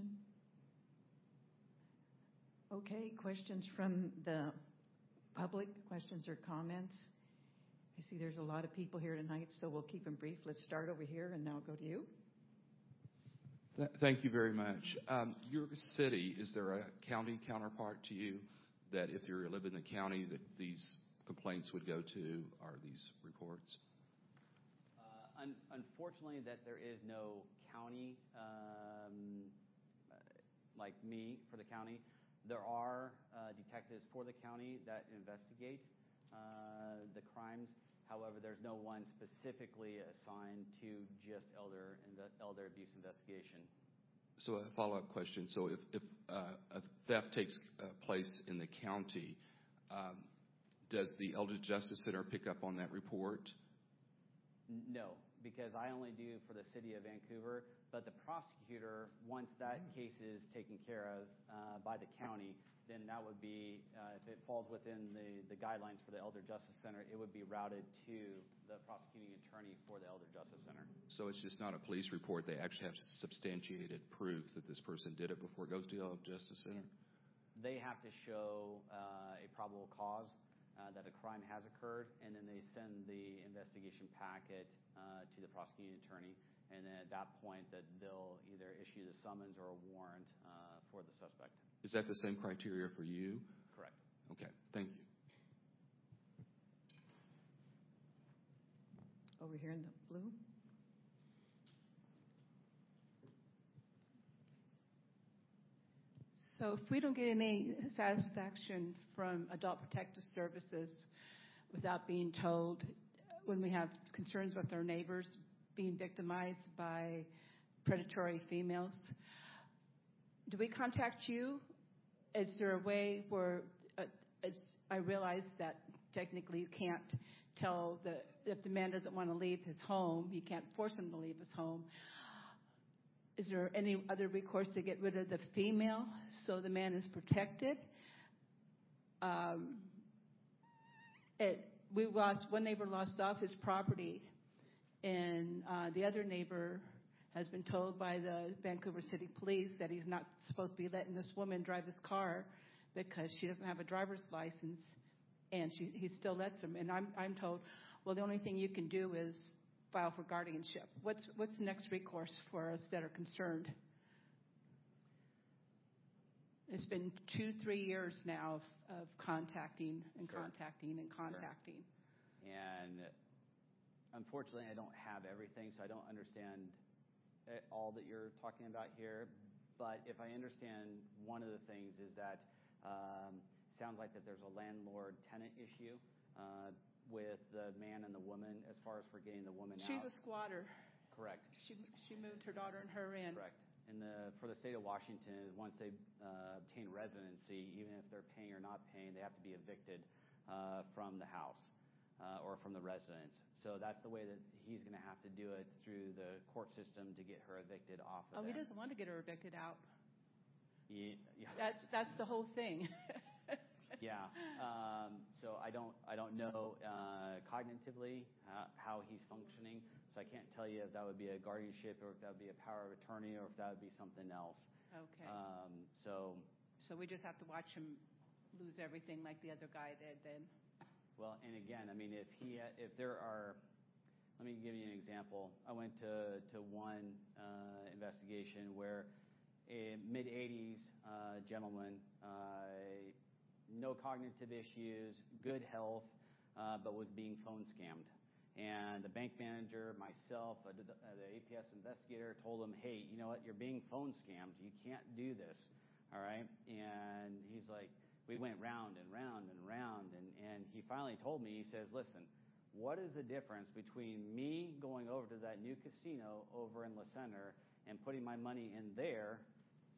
Okay, questions from the public, questions or comments? I see there's a lot of people here tonight, so we'll keep them brief. Let's start over here, and then I'll go to you. Th- Thank you very much. Um, your city, is there a county counterpart to you that if you live in the county that these complaints would go to, or these reports? Uh, un- unfortunately, that there is no county um, uh, like me for the county. There are uh, detectives for the county that investigate uh, the crimes. However, there's no one specifically assigned to just elder inve- elder abuse investigation. So a follow-up question. So if, if uh, a theft takes uh, place in the county, um, does the Elder Justice Center pick up on that report? No, because I only do for the city of Vancouver, but the prosecutor, once that mm. case is taken care of uh, by the county, then that would be, uh, if it falls within the, the guidelines for the Elder Justice Center, it would be routed to the prosecuting attorney for the Elder Justice Center. So it's just not a police report. They actually have substantiated proof that this person did it before it goes to the Elder Justice Center? They have to show uh, a probable cause uh, that a crime has occurred, and then they send the investigation packet uh, to the prosecuting attorney, and then at that point that they'll either issue the summons or a warrant uh, for the suspect. Is that the same criteria for you? Correct. Okay, thank you. Over here in the blue. So if we don't get any satisfaction from Adult Protective Services without being told, when we have concerns with our neighbors being victimized by predatory females, do we contact you? Is there a way where, uh, it's, I realize that technically you can't tell the, if the man doesn't want to leave his home, you can't force him to leave his home. Is there any other recourse to get rid of the female so the man is protected? Um, it, we lost, one neighbor lost off his property, and uh, the other neighbor has been told by the Vancouver City Police that he's not supposed to be letting this woman drive his car because she doesn't have a driver's license, and she, he still lets him. And I'm, I'm told, well, the only thing you can do is file for guardianship. What's what's the next recourse for us that are concerned? It's been two, three years now of, of contacting and Sure. contacting and contacting. Sure. And unfortunately, I don't have everything, so I don't understand all that you're talking about here. But if I understand, one of the things is that um, sounds like that there's a landlord-tenant issue uh, with the man and the woman as far as for getting the woman She's out. a squatter. Correct. She she moved her daughter and her in. Correct. And the, for the state of Washington, once they uh, obtain residency, even if they're paying or not paying, they have to be evicted uh, from the house uh, or from the residence. So that's the way that he's going to have to do it through the court system to get her evicted off of Oh, there. he doesn't want to get her evicted out. Yeah. yeah. That's that's the whole thing. Yeah. Um, so I don't I don't know uh, cognitively uh, how he's functioning. So I can't tell you if that would be a guardianship or if that would be a power of attorney or if that would be something else. Okay. Um, so. So we just have to watch him lose everything like the other guy did then. Well, and again, I mean, if he if there are, let me give you an example. I went to to one uh, investigation where a mid eighties uh, gentleman. Uh, no cognitive issues, good health, uh, but was being phone scammed. And the bank manager, myself, uh, the, uh, the A P S investigator told him, hey, you know what, you're being phone scammed. You can't do this, all right? And he's like, we went round and round and round, and, and he finally told me, he says, listen, what is the difference between me going over to that new casino over in La Center and putting my money in there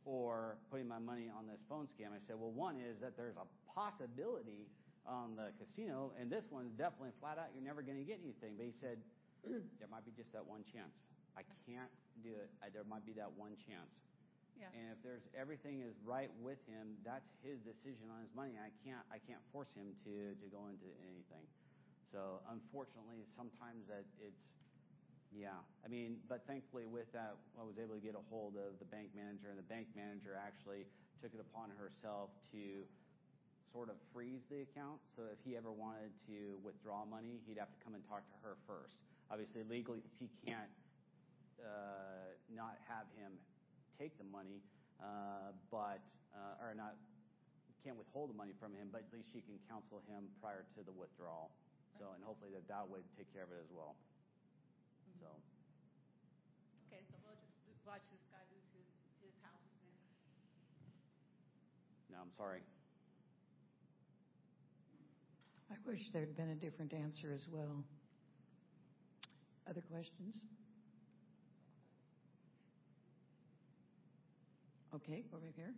or putting my money on this phone scam? I said, well, one is that there's a possibility on the casino, and this one's definitely flat out, you're never going to get anything. But he said, there might be just that one chance. I can't do it. I, there might be that one chance. Yeah. And if there's everything is right with him, that's his decision on his money. I can't I can't force him to to go into anything. So unfortunately, sometimes that it's yeah. I mean, but thankfully with that, I was able to get a hold of the bank manager, and the bank manager actually took it upon herself to sort of freeze the account. So if he ever wanted to withdraw money, he'd have to come and talk to her first. Obviously, legally, she can't uh, not have him take the money, uh, but uh, or not can't withhold the money from him, but at least she can counsel him prior to the withdrawal. So, and hopefully that that would take care of it as well. Mm-hmm. So. Okay, so we'll just watch this guy lose his, his house next. No, I'm sorry. I wish there'd been a different answer as well. Other questions? Okay, over here.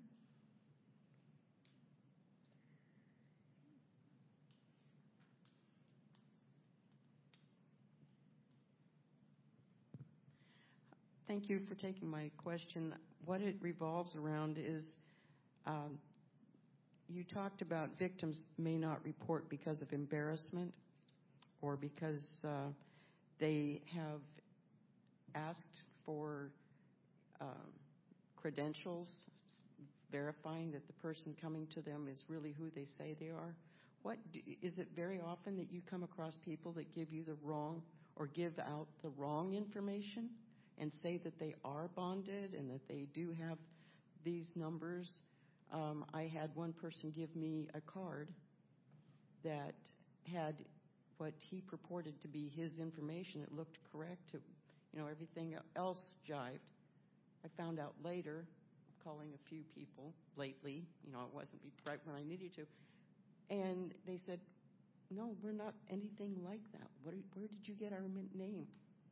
Thank you for taking my question. What it revolves around is um, you talked about victims may not report because of embarrassment or because uh, they have asked for um, credentials verifying that the person coming to them is really who they say they are. What do, is it very often that you come across people that give you the wrong or give out the wrong information and say that they are bonded and that they do have these numbers? Um, I had one person give me a card that had what he purported to be his information. It looked correct. It, you know, everything else jived. I found out later, calling a few people lately, you know, it wasn't right when I needed to, and they said, no, we're not anything like that. What, where did you get our name?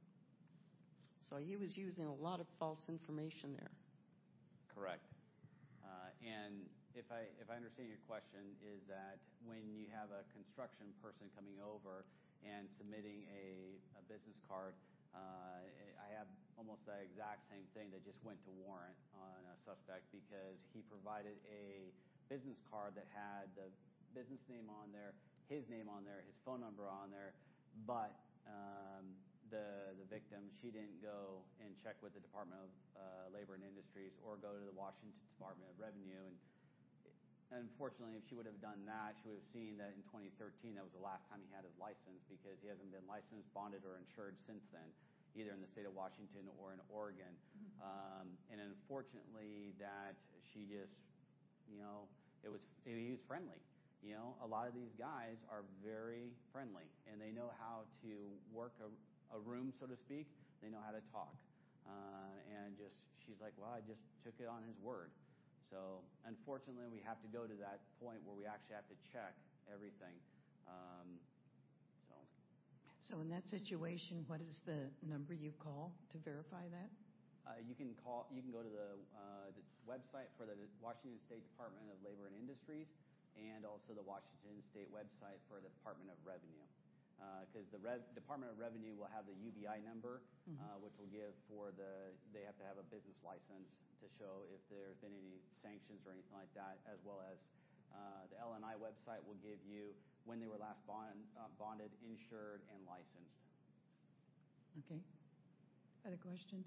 So he was using a lot of false information there. Correct. Uh, and if I if I understand your question, is that when you have a construction person coming over and submitting a, a business card, uh, I have almost the exact same thing that just went to warrant on a suspect because he provided a business card that had the business name on there, his name on there, his phone number on there, but um, the the victim, she didn't go and check with the Department of uh, Labor and Industries or go to the Washington Department of Revenue. And unfortunately, if she would have done that, she would have seen that in twenty thirteen, that was the last time he had his license because he hasn't been licensed, bonded, or insured since then, either in the state of Washington or in Oregon. Mm-hmm. Um, and unfortunately, that she just, you know, it was he was friendly. You know, a lot of these guys are very friendly, and they know how to work a, a room, so to speak. They know how to talk. Uh, and just, she's like, well, I just took it on his word. So unfortunately, we have to go to that point where we actually have to check everything. Um, so. So in that situation, what is the number you call to verify that? Uh, you can call. You can go to the, uh, the website for the Washington State Department of Labor and Industries, and also the Washington State website for the Department of Revenue. Because uh, the Rev- Department of Revenue will have the U B I number, mm-hmm. uh, which will give for the, they have to have a business license to show if there's been any sanctions or anything like that, as well as uh, the L N I website will give you when they were last bond, uh, bonded, insured, and licensed. Okay. Other questions?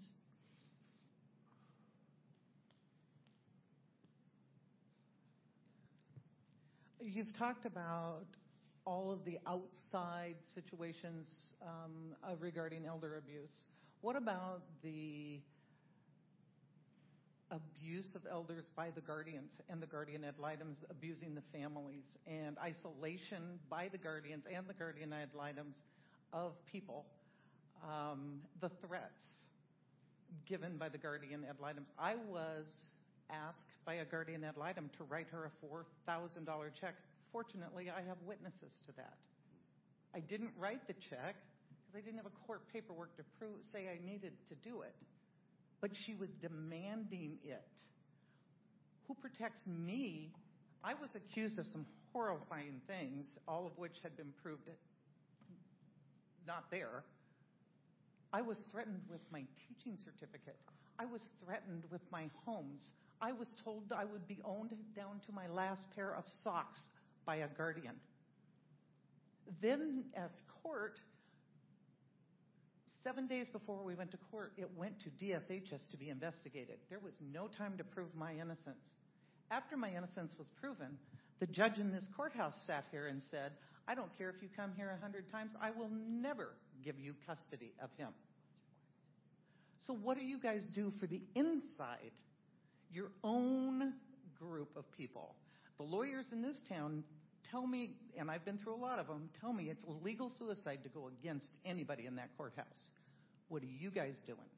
You've talked about all of the outside situations um, uh, regarding elder abuse. What about the abuse of elders by the guardians and the guardian ad litems abusing the families, and isolation by the guardians and the guardian ad litems of people, um, the threats given by the guardian ad litems? I was asked by a guardian ad litem to write her a four thousand dollars check. Fortunately, I have witnesses to that. I didn't write the check because I didn't have a court paperwork to prove, say I needed to do it. But she was demanding it who protects me? I was accused of some horrifying things, all of which had been proved not there. I was threatened with my teaching certificate. I was threatened with my homes. I was told I would be owned down to my last pair of socks by a guardian. Then at court, seven days before we went to court, it went to D S H S to be investigated. There was no time to prove my innocence. After my innocence was proven, the judge in this courthouse sat here and said, I don't care if you come here a hundred times, I will never give you custody of him. So what do you guys do for the inside, your own group of people? The lawyers in this town tell me, and I've been through a lot of them, tell me it's legal suicide to go against anybody in that courthouse. What are you guys doing?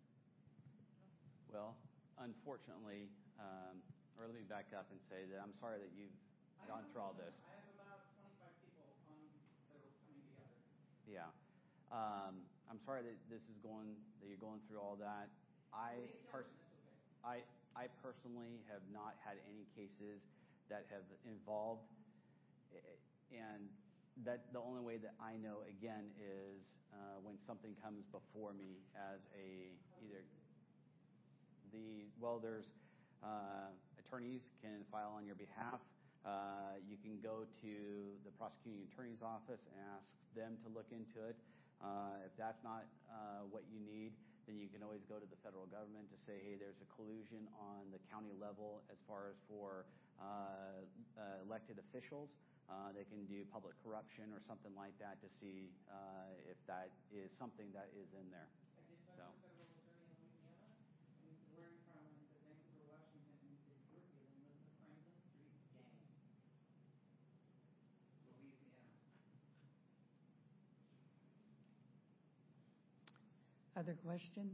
Well, unfortunately, um, or let me back up and say that I'm sorry that you've gone through all this. I have about twenty-five people on that are coming together. Yeah. Um, I'm sorry that this is going, that you're going through all that. I, pers- I, I personally have not had any cases that have involved, and that the only way that I know, again, is uh, when something comes before me as a either the well, there's uh, attorneys can file on your behalf. Uh, you can go to the prosecuting attorney's office and ask them to look into it. Uh, if that's not uh, what you need, then you can always go to the federal government to say, hey, there's a collusion on the county level as far as for uh, uh, elected officials. Uh, they can do public corruption or something like that to see uh, if that is something that is in there. So. Other questions?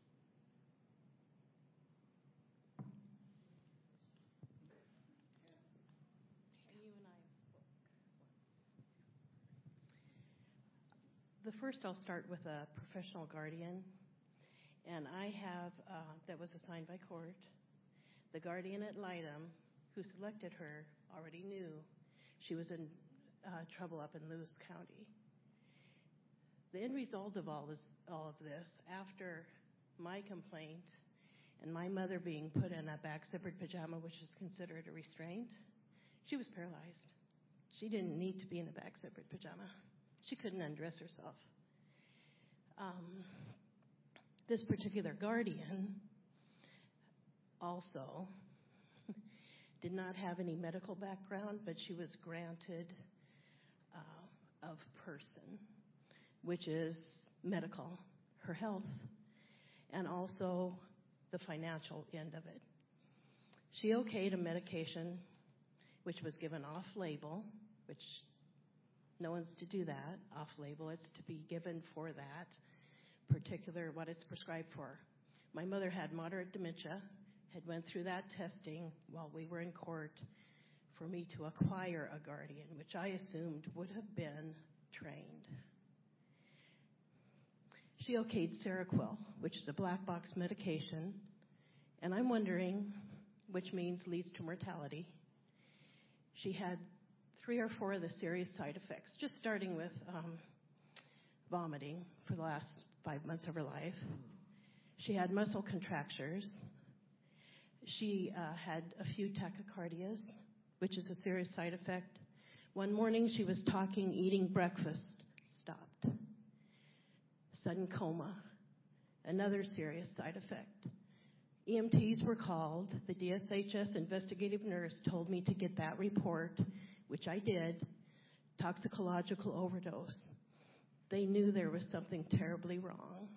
The first, I'll start with a professional guardian, and I have, uh, that was assigned by court. The guardian ad litem who selected her already knew she was in uh, trouble up in Lewis County. The end result of all this, all of this, after my complaint and my mother being put in a back-zippered pajama, which is considered a restraint, she was paralyzed. She didn't need to be in a back-zippered pajama. She couldn't undress herself. Um, this particular guardian also did not have any medical background, but she was granted uh, of person, which is medical, her health, and also the financial end of it. She okayed a medication which was given off-label, which no one's to do that off-label. It's to be given for that particular, what it's prescribed for. My mother had moderate dementia, had went through that testing while we were in court for me to acquire a guardian, which I assumed would have been trained. She okayed Seroquel, which is a black box medication, and I'm wondering, which means leads to mortality. She had three or four of the serious side effects, just starting with um, vomiting for the last five months of her life. She had muscle contractures. She uh, had a few tachycardias, which is a serious side effect. One morning she was talking, eating breakfast, stopped. Sudden coma, another serious side effect. E M Ts were called. The D S H S investigative nurse told me to get that report, which I did, toxicological overdose. They knew there was something terribly wrong.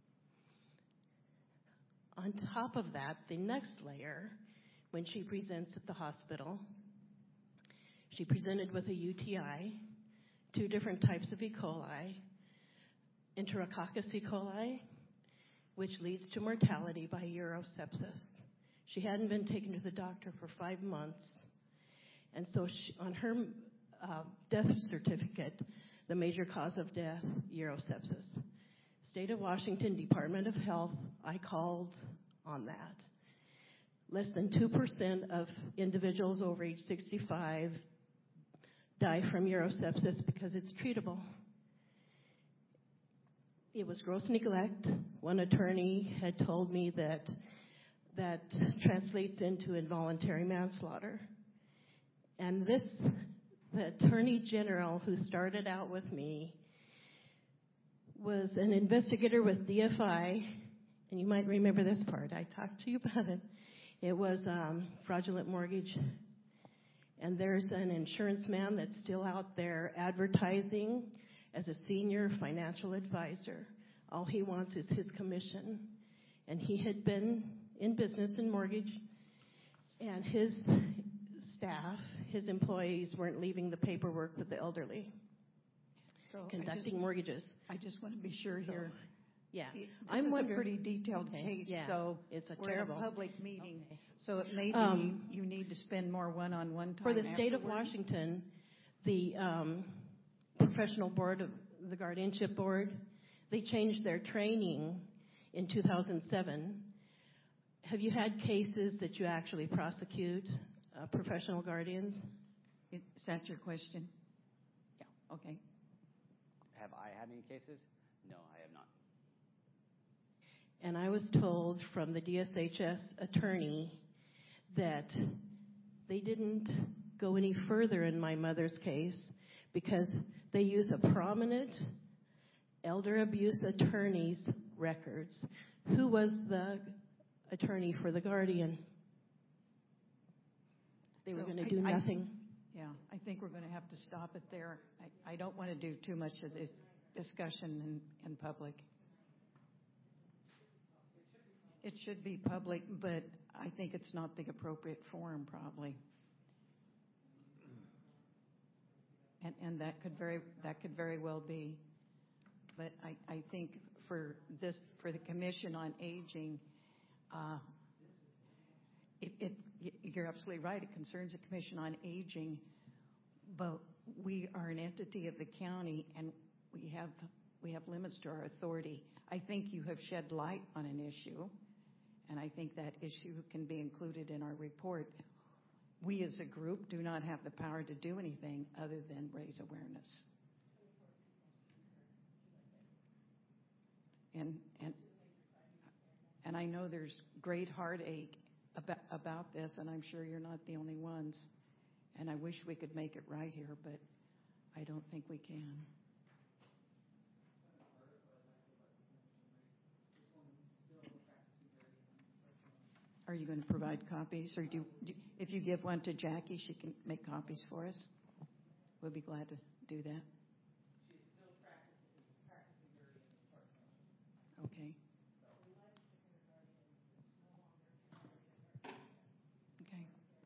On top of that, the next layer, when she presents at the hospital, she presented with a U T I, two different types of E. coli, Enterococcus E. coli, which leads to mortality by urosepsis. She hadn't been taken to the doctor for five months. And so she, on her uh, death certificate, the major cause of death, urosepsis. State of Washington Department of Health, I called on that. less than two percent of individuals over age sixty-five die from urosepsis because it's treatable. It was gross neglect. One attorney had told me that that translates into involuntary manslaughter. And this, the Attorney General who started out with me was an investigator with D F I, and you might remember this part. I talked to you about it. It was um, fraudulent mortgage. And there's an insurance man that's still out there advertising as a senior financial advisor. All he wants is his commission. And he had been in business in mortgage, and his staff, his employees weren't leaving the paperwork with the elderly, So conducting I just, mortgages. I just want to be sure So, here. Yeah. This I'm is wondering, a pretty detailed okay, case, yeah, so it's a we're terrible. in a public meeting. Okay. So it may be Um, you need to spend more one-on-one time For the state of afterward. Washington, the um, Professional Board of the Guardianship Board, they changed their training in two thousand seven. Have you had cases that you actually prosecute uh, professional guardians? Is that your question? Yeah, okay. Have I had any cases? No, I have not. And I was told from the D S H S attorney that they didn't go any further in my mother's case because they use a prominent elder abuse attorney's records. Who was the attorney for the guardian? They were So going to I- do I- nothing. Yeah, I think we're going to have to stop it there. I, I don't want to do too much of this discussion in, in public. It should be public, but I think it's not the appropriate forum, probably. And, and that could very that could very well be. But I, I think for this for the Commission on Aging, uh, it, it you're absolutely right. It concerns the Commission on Aging, but we are an entity of the county, and we have we have limits to our authority. I think you have shed light on an issue, and I think that issue can be included in our report. We as a group do not have the power to do anything other than raise awareness. And and and I know there's great heartache about, about this, and I'm sure you're not the only ones. And I wish we could make it right here, but I don't think we can. Are you going to provide copies, or do, you, do if you give one to Jackie, she can make copies for us? We'll be glad to do that. Okay. Okay.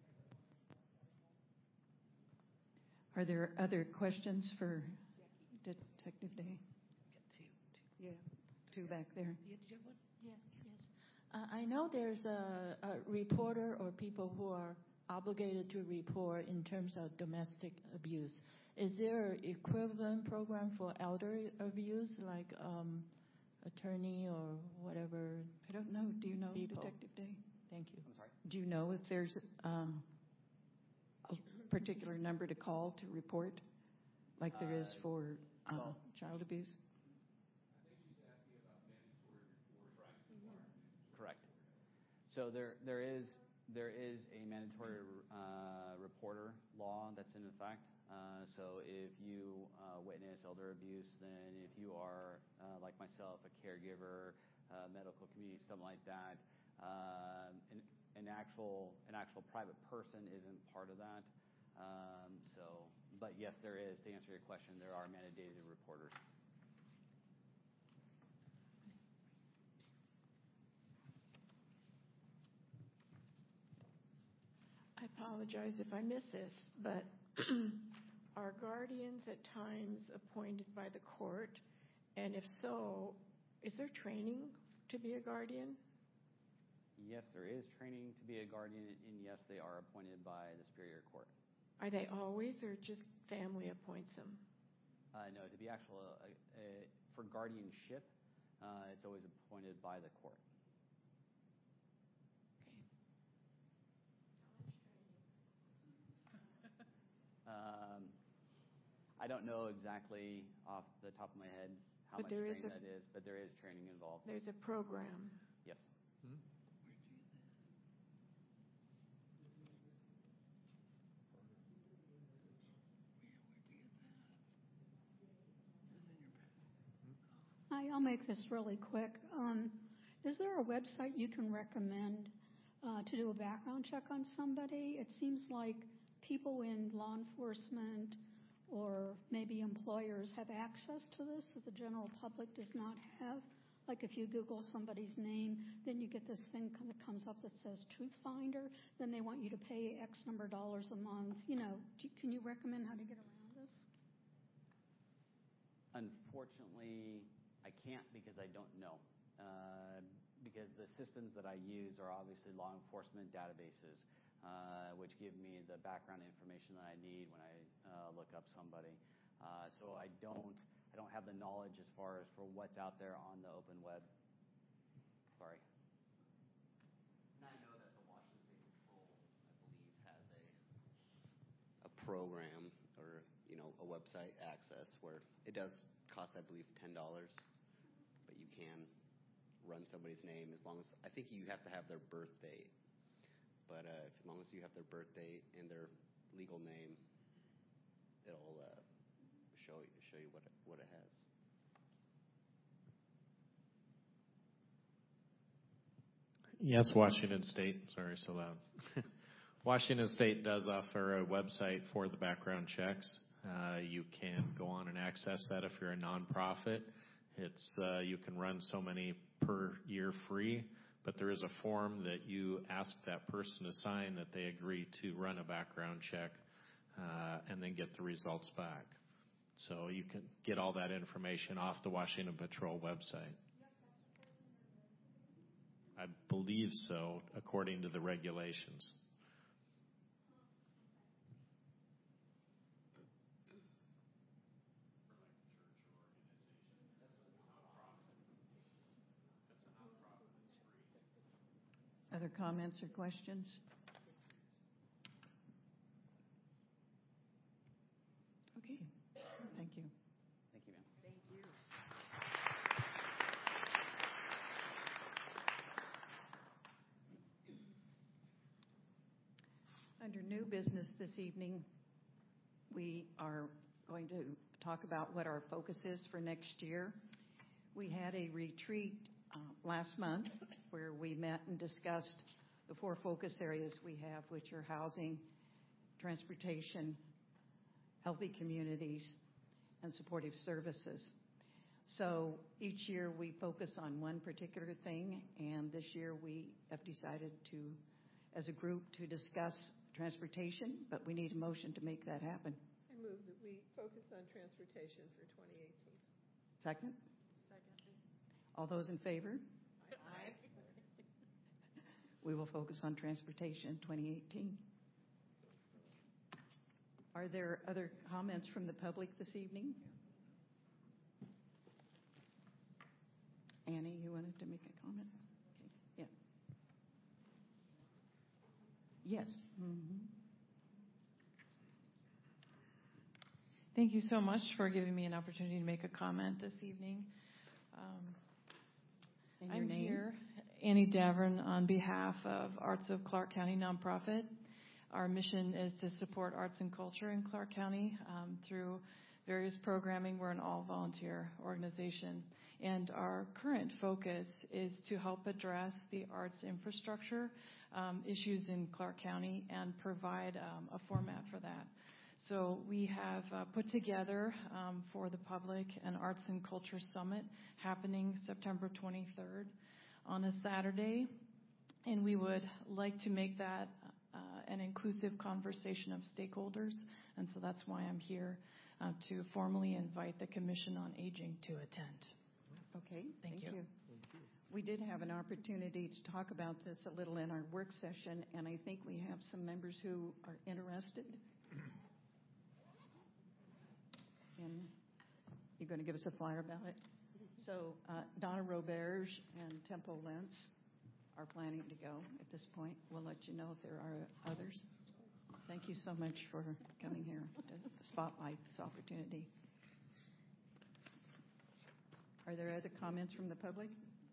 Are there other questions for Detective Day? Yeah, two back there. Yeah, yes. Uh, I know there's a, a reporter or people who are obligated to report in terms of domestic abuse. Is there an equivalent program for elder abuse, like um, attorney or whatever? I don't know. Do you know, people? Detective Day? Thank you. I'm sorry? Do you know if there's um, a particular number to call to report, like there is Uh, for uh, well- child abuse? Correct. So there, there is, there is a mandatory uh, reporter law that's in effect. Uh, so if you uh, witness elder abuse, then if you are, uh, like myself, a caregiver, uh, medical community, something like that, uh, an, an actual, an actual private person isn't part of that. Um, so, but yes, there is. To answer your question, there are mandated reporters. I apologize if I miss this, but are guardians at times appointed by the court? And if so, is there training to be a guardian? Yes, there is training to be a guardian, and yes, they are appointed by the Superior Court. Are they always, or just family appoints them? Uh, no, to be actual, uh, uh, for guardianship, uh, it's always appointed by the court. I don't know exactly off the top of my head how But much there training is a- that is, but there is training involved. There's a program. Yes. Hi, I'll make this really quick. Um, is there a website you can recommend uh, to do a background check on somebody? It seems like people in law enforcement or maybe employers have access to this that the general public does not have. Like if you Google somebody's name, then you get this thing that comes up that says Truth Finder. Then they want you to pay X number of dollars a month. You know, do, can you recommend how to get around this? Unfortunately, I can't because I don't know. Uh, because the systems that I use are obviously law enforcement databases, uh, which give me the background information that I need when I uh, look up somebody. Uh, so I don't, I don't have the knowledge as far as for what's out there on the open web. Sorry. And I know that the Washington State Patrol, I believe, has a a program or you know a website access where it does cost, I believe, ten dollars. But you can run somebody's name as long as, I think you have to have their birth date. But uh, as long as you have their birth date and their legal name, it'll uh, show you show you what it, what it has. Yes, Washington State. Sorry, so loud. Washington State does offer a website for the background checks. Uh, you can go on and access that if you're a nonprofit. It's uh, you can run so many per year free, but there is a form that you ask that person to sign that they agree to run a background check uh, and then get the results back. So you can get all that information off the Washington Patrol website. I believe so, according to the regulations. Other comments or questions? Okay, thank you. Thank you, ma'am. Thank you. Under new business this evening, we are going to talk about what our focus is for next year. We had a retreat uh, last month where we met and discussed the four focus areas we have, which are housing, transportation, healthy communities, and supportive services. So each year we focus on one particular thing, and this year we have decided to, as a group, to discuss transportation, but we need a motion to make that happen. I move that we focus on transportation for twenty eighteen. Second? Second. All those in favor? Aye. We will focus on transportation twenty eighteen. Are there other comments from the public this evening? Annie, you wanted to make a comment? Okay. Yeah. Yes. Mm-hmm. Thank you so much for giving me an opportunity to make a comment this evening. Um, And your I'm name? here, Annie Davern, on behalf of Arts of Clark County Nonprofit. Our mission is to support arts and culture in Clark County um, through various programming. We're an all-volunteer organization, and our current focus is to help address the arts infrastructure um, issues in Clark County and provide um, a format for that. So we have uh, put together um, for the public an Arts and Culture Summit happening September twenty-third on a Saturday, and we would like to make that uh, an inclusive conversation of stakeholders, and so that's why I'm here uh, to formally invite the Commission on Aging to attend. Okay, Thank thank you. you. We did have an opportunity to talk about this a little in our work session, and I think we have some members who are interested. And you're going to give us a flyer about it. So uh, Donna Roberge and Tempo Lentz are planning to go at this point. We'll let you know if there are others. Thank you so much for coming here to spotlight this opportunity. Are there other comments from the public?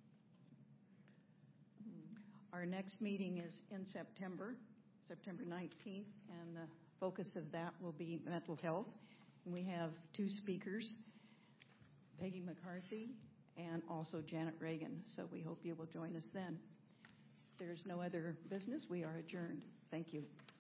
Our next meeting is in September, September nineteenth, and the focus of that will be mental health. And we have two speakers, Peggy McCarthy and also Janet Reagan. So we hope you will join us then. If there's no other business, we are adjourned. Thank you.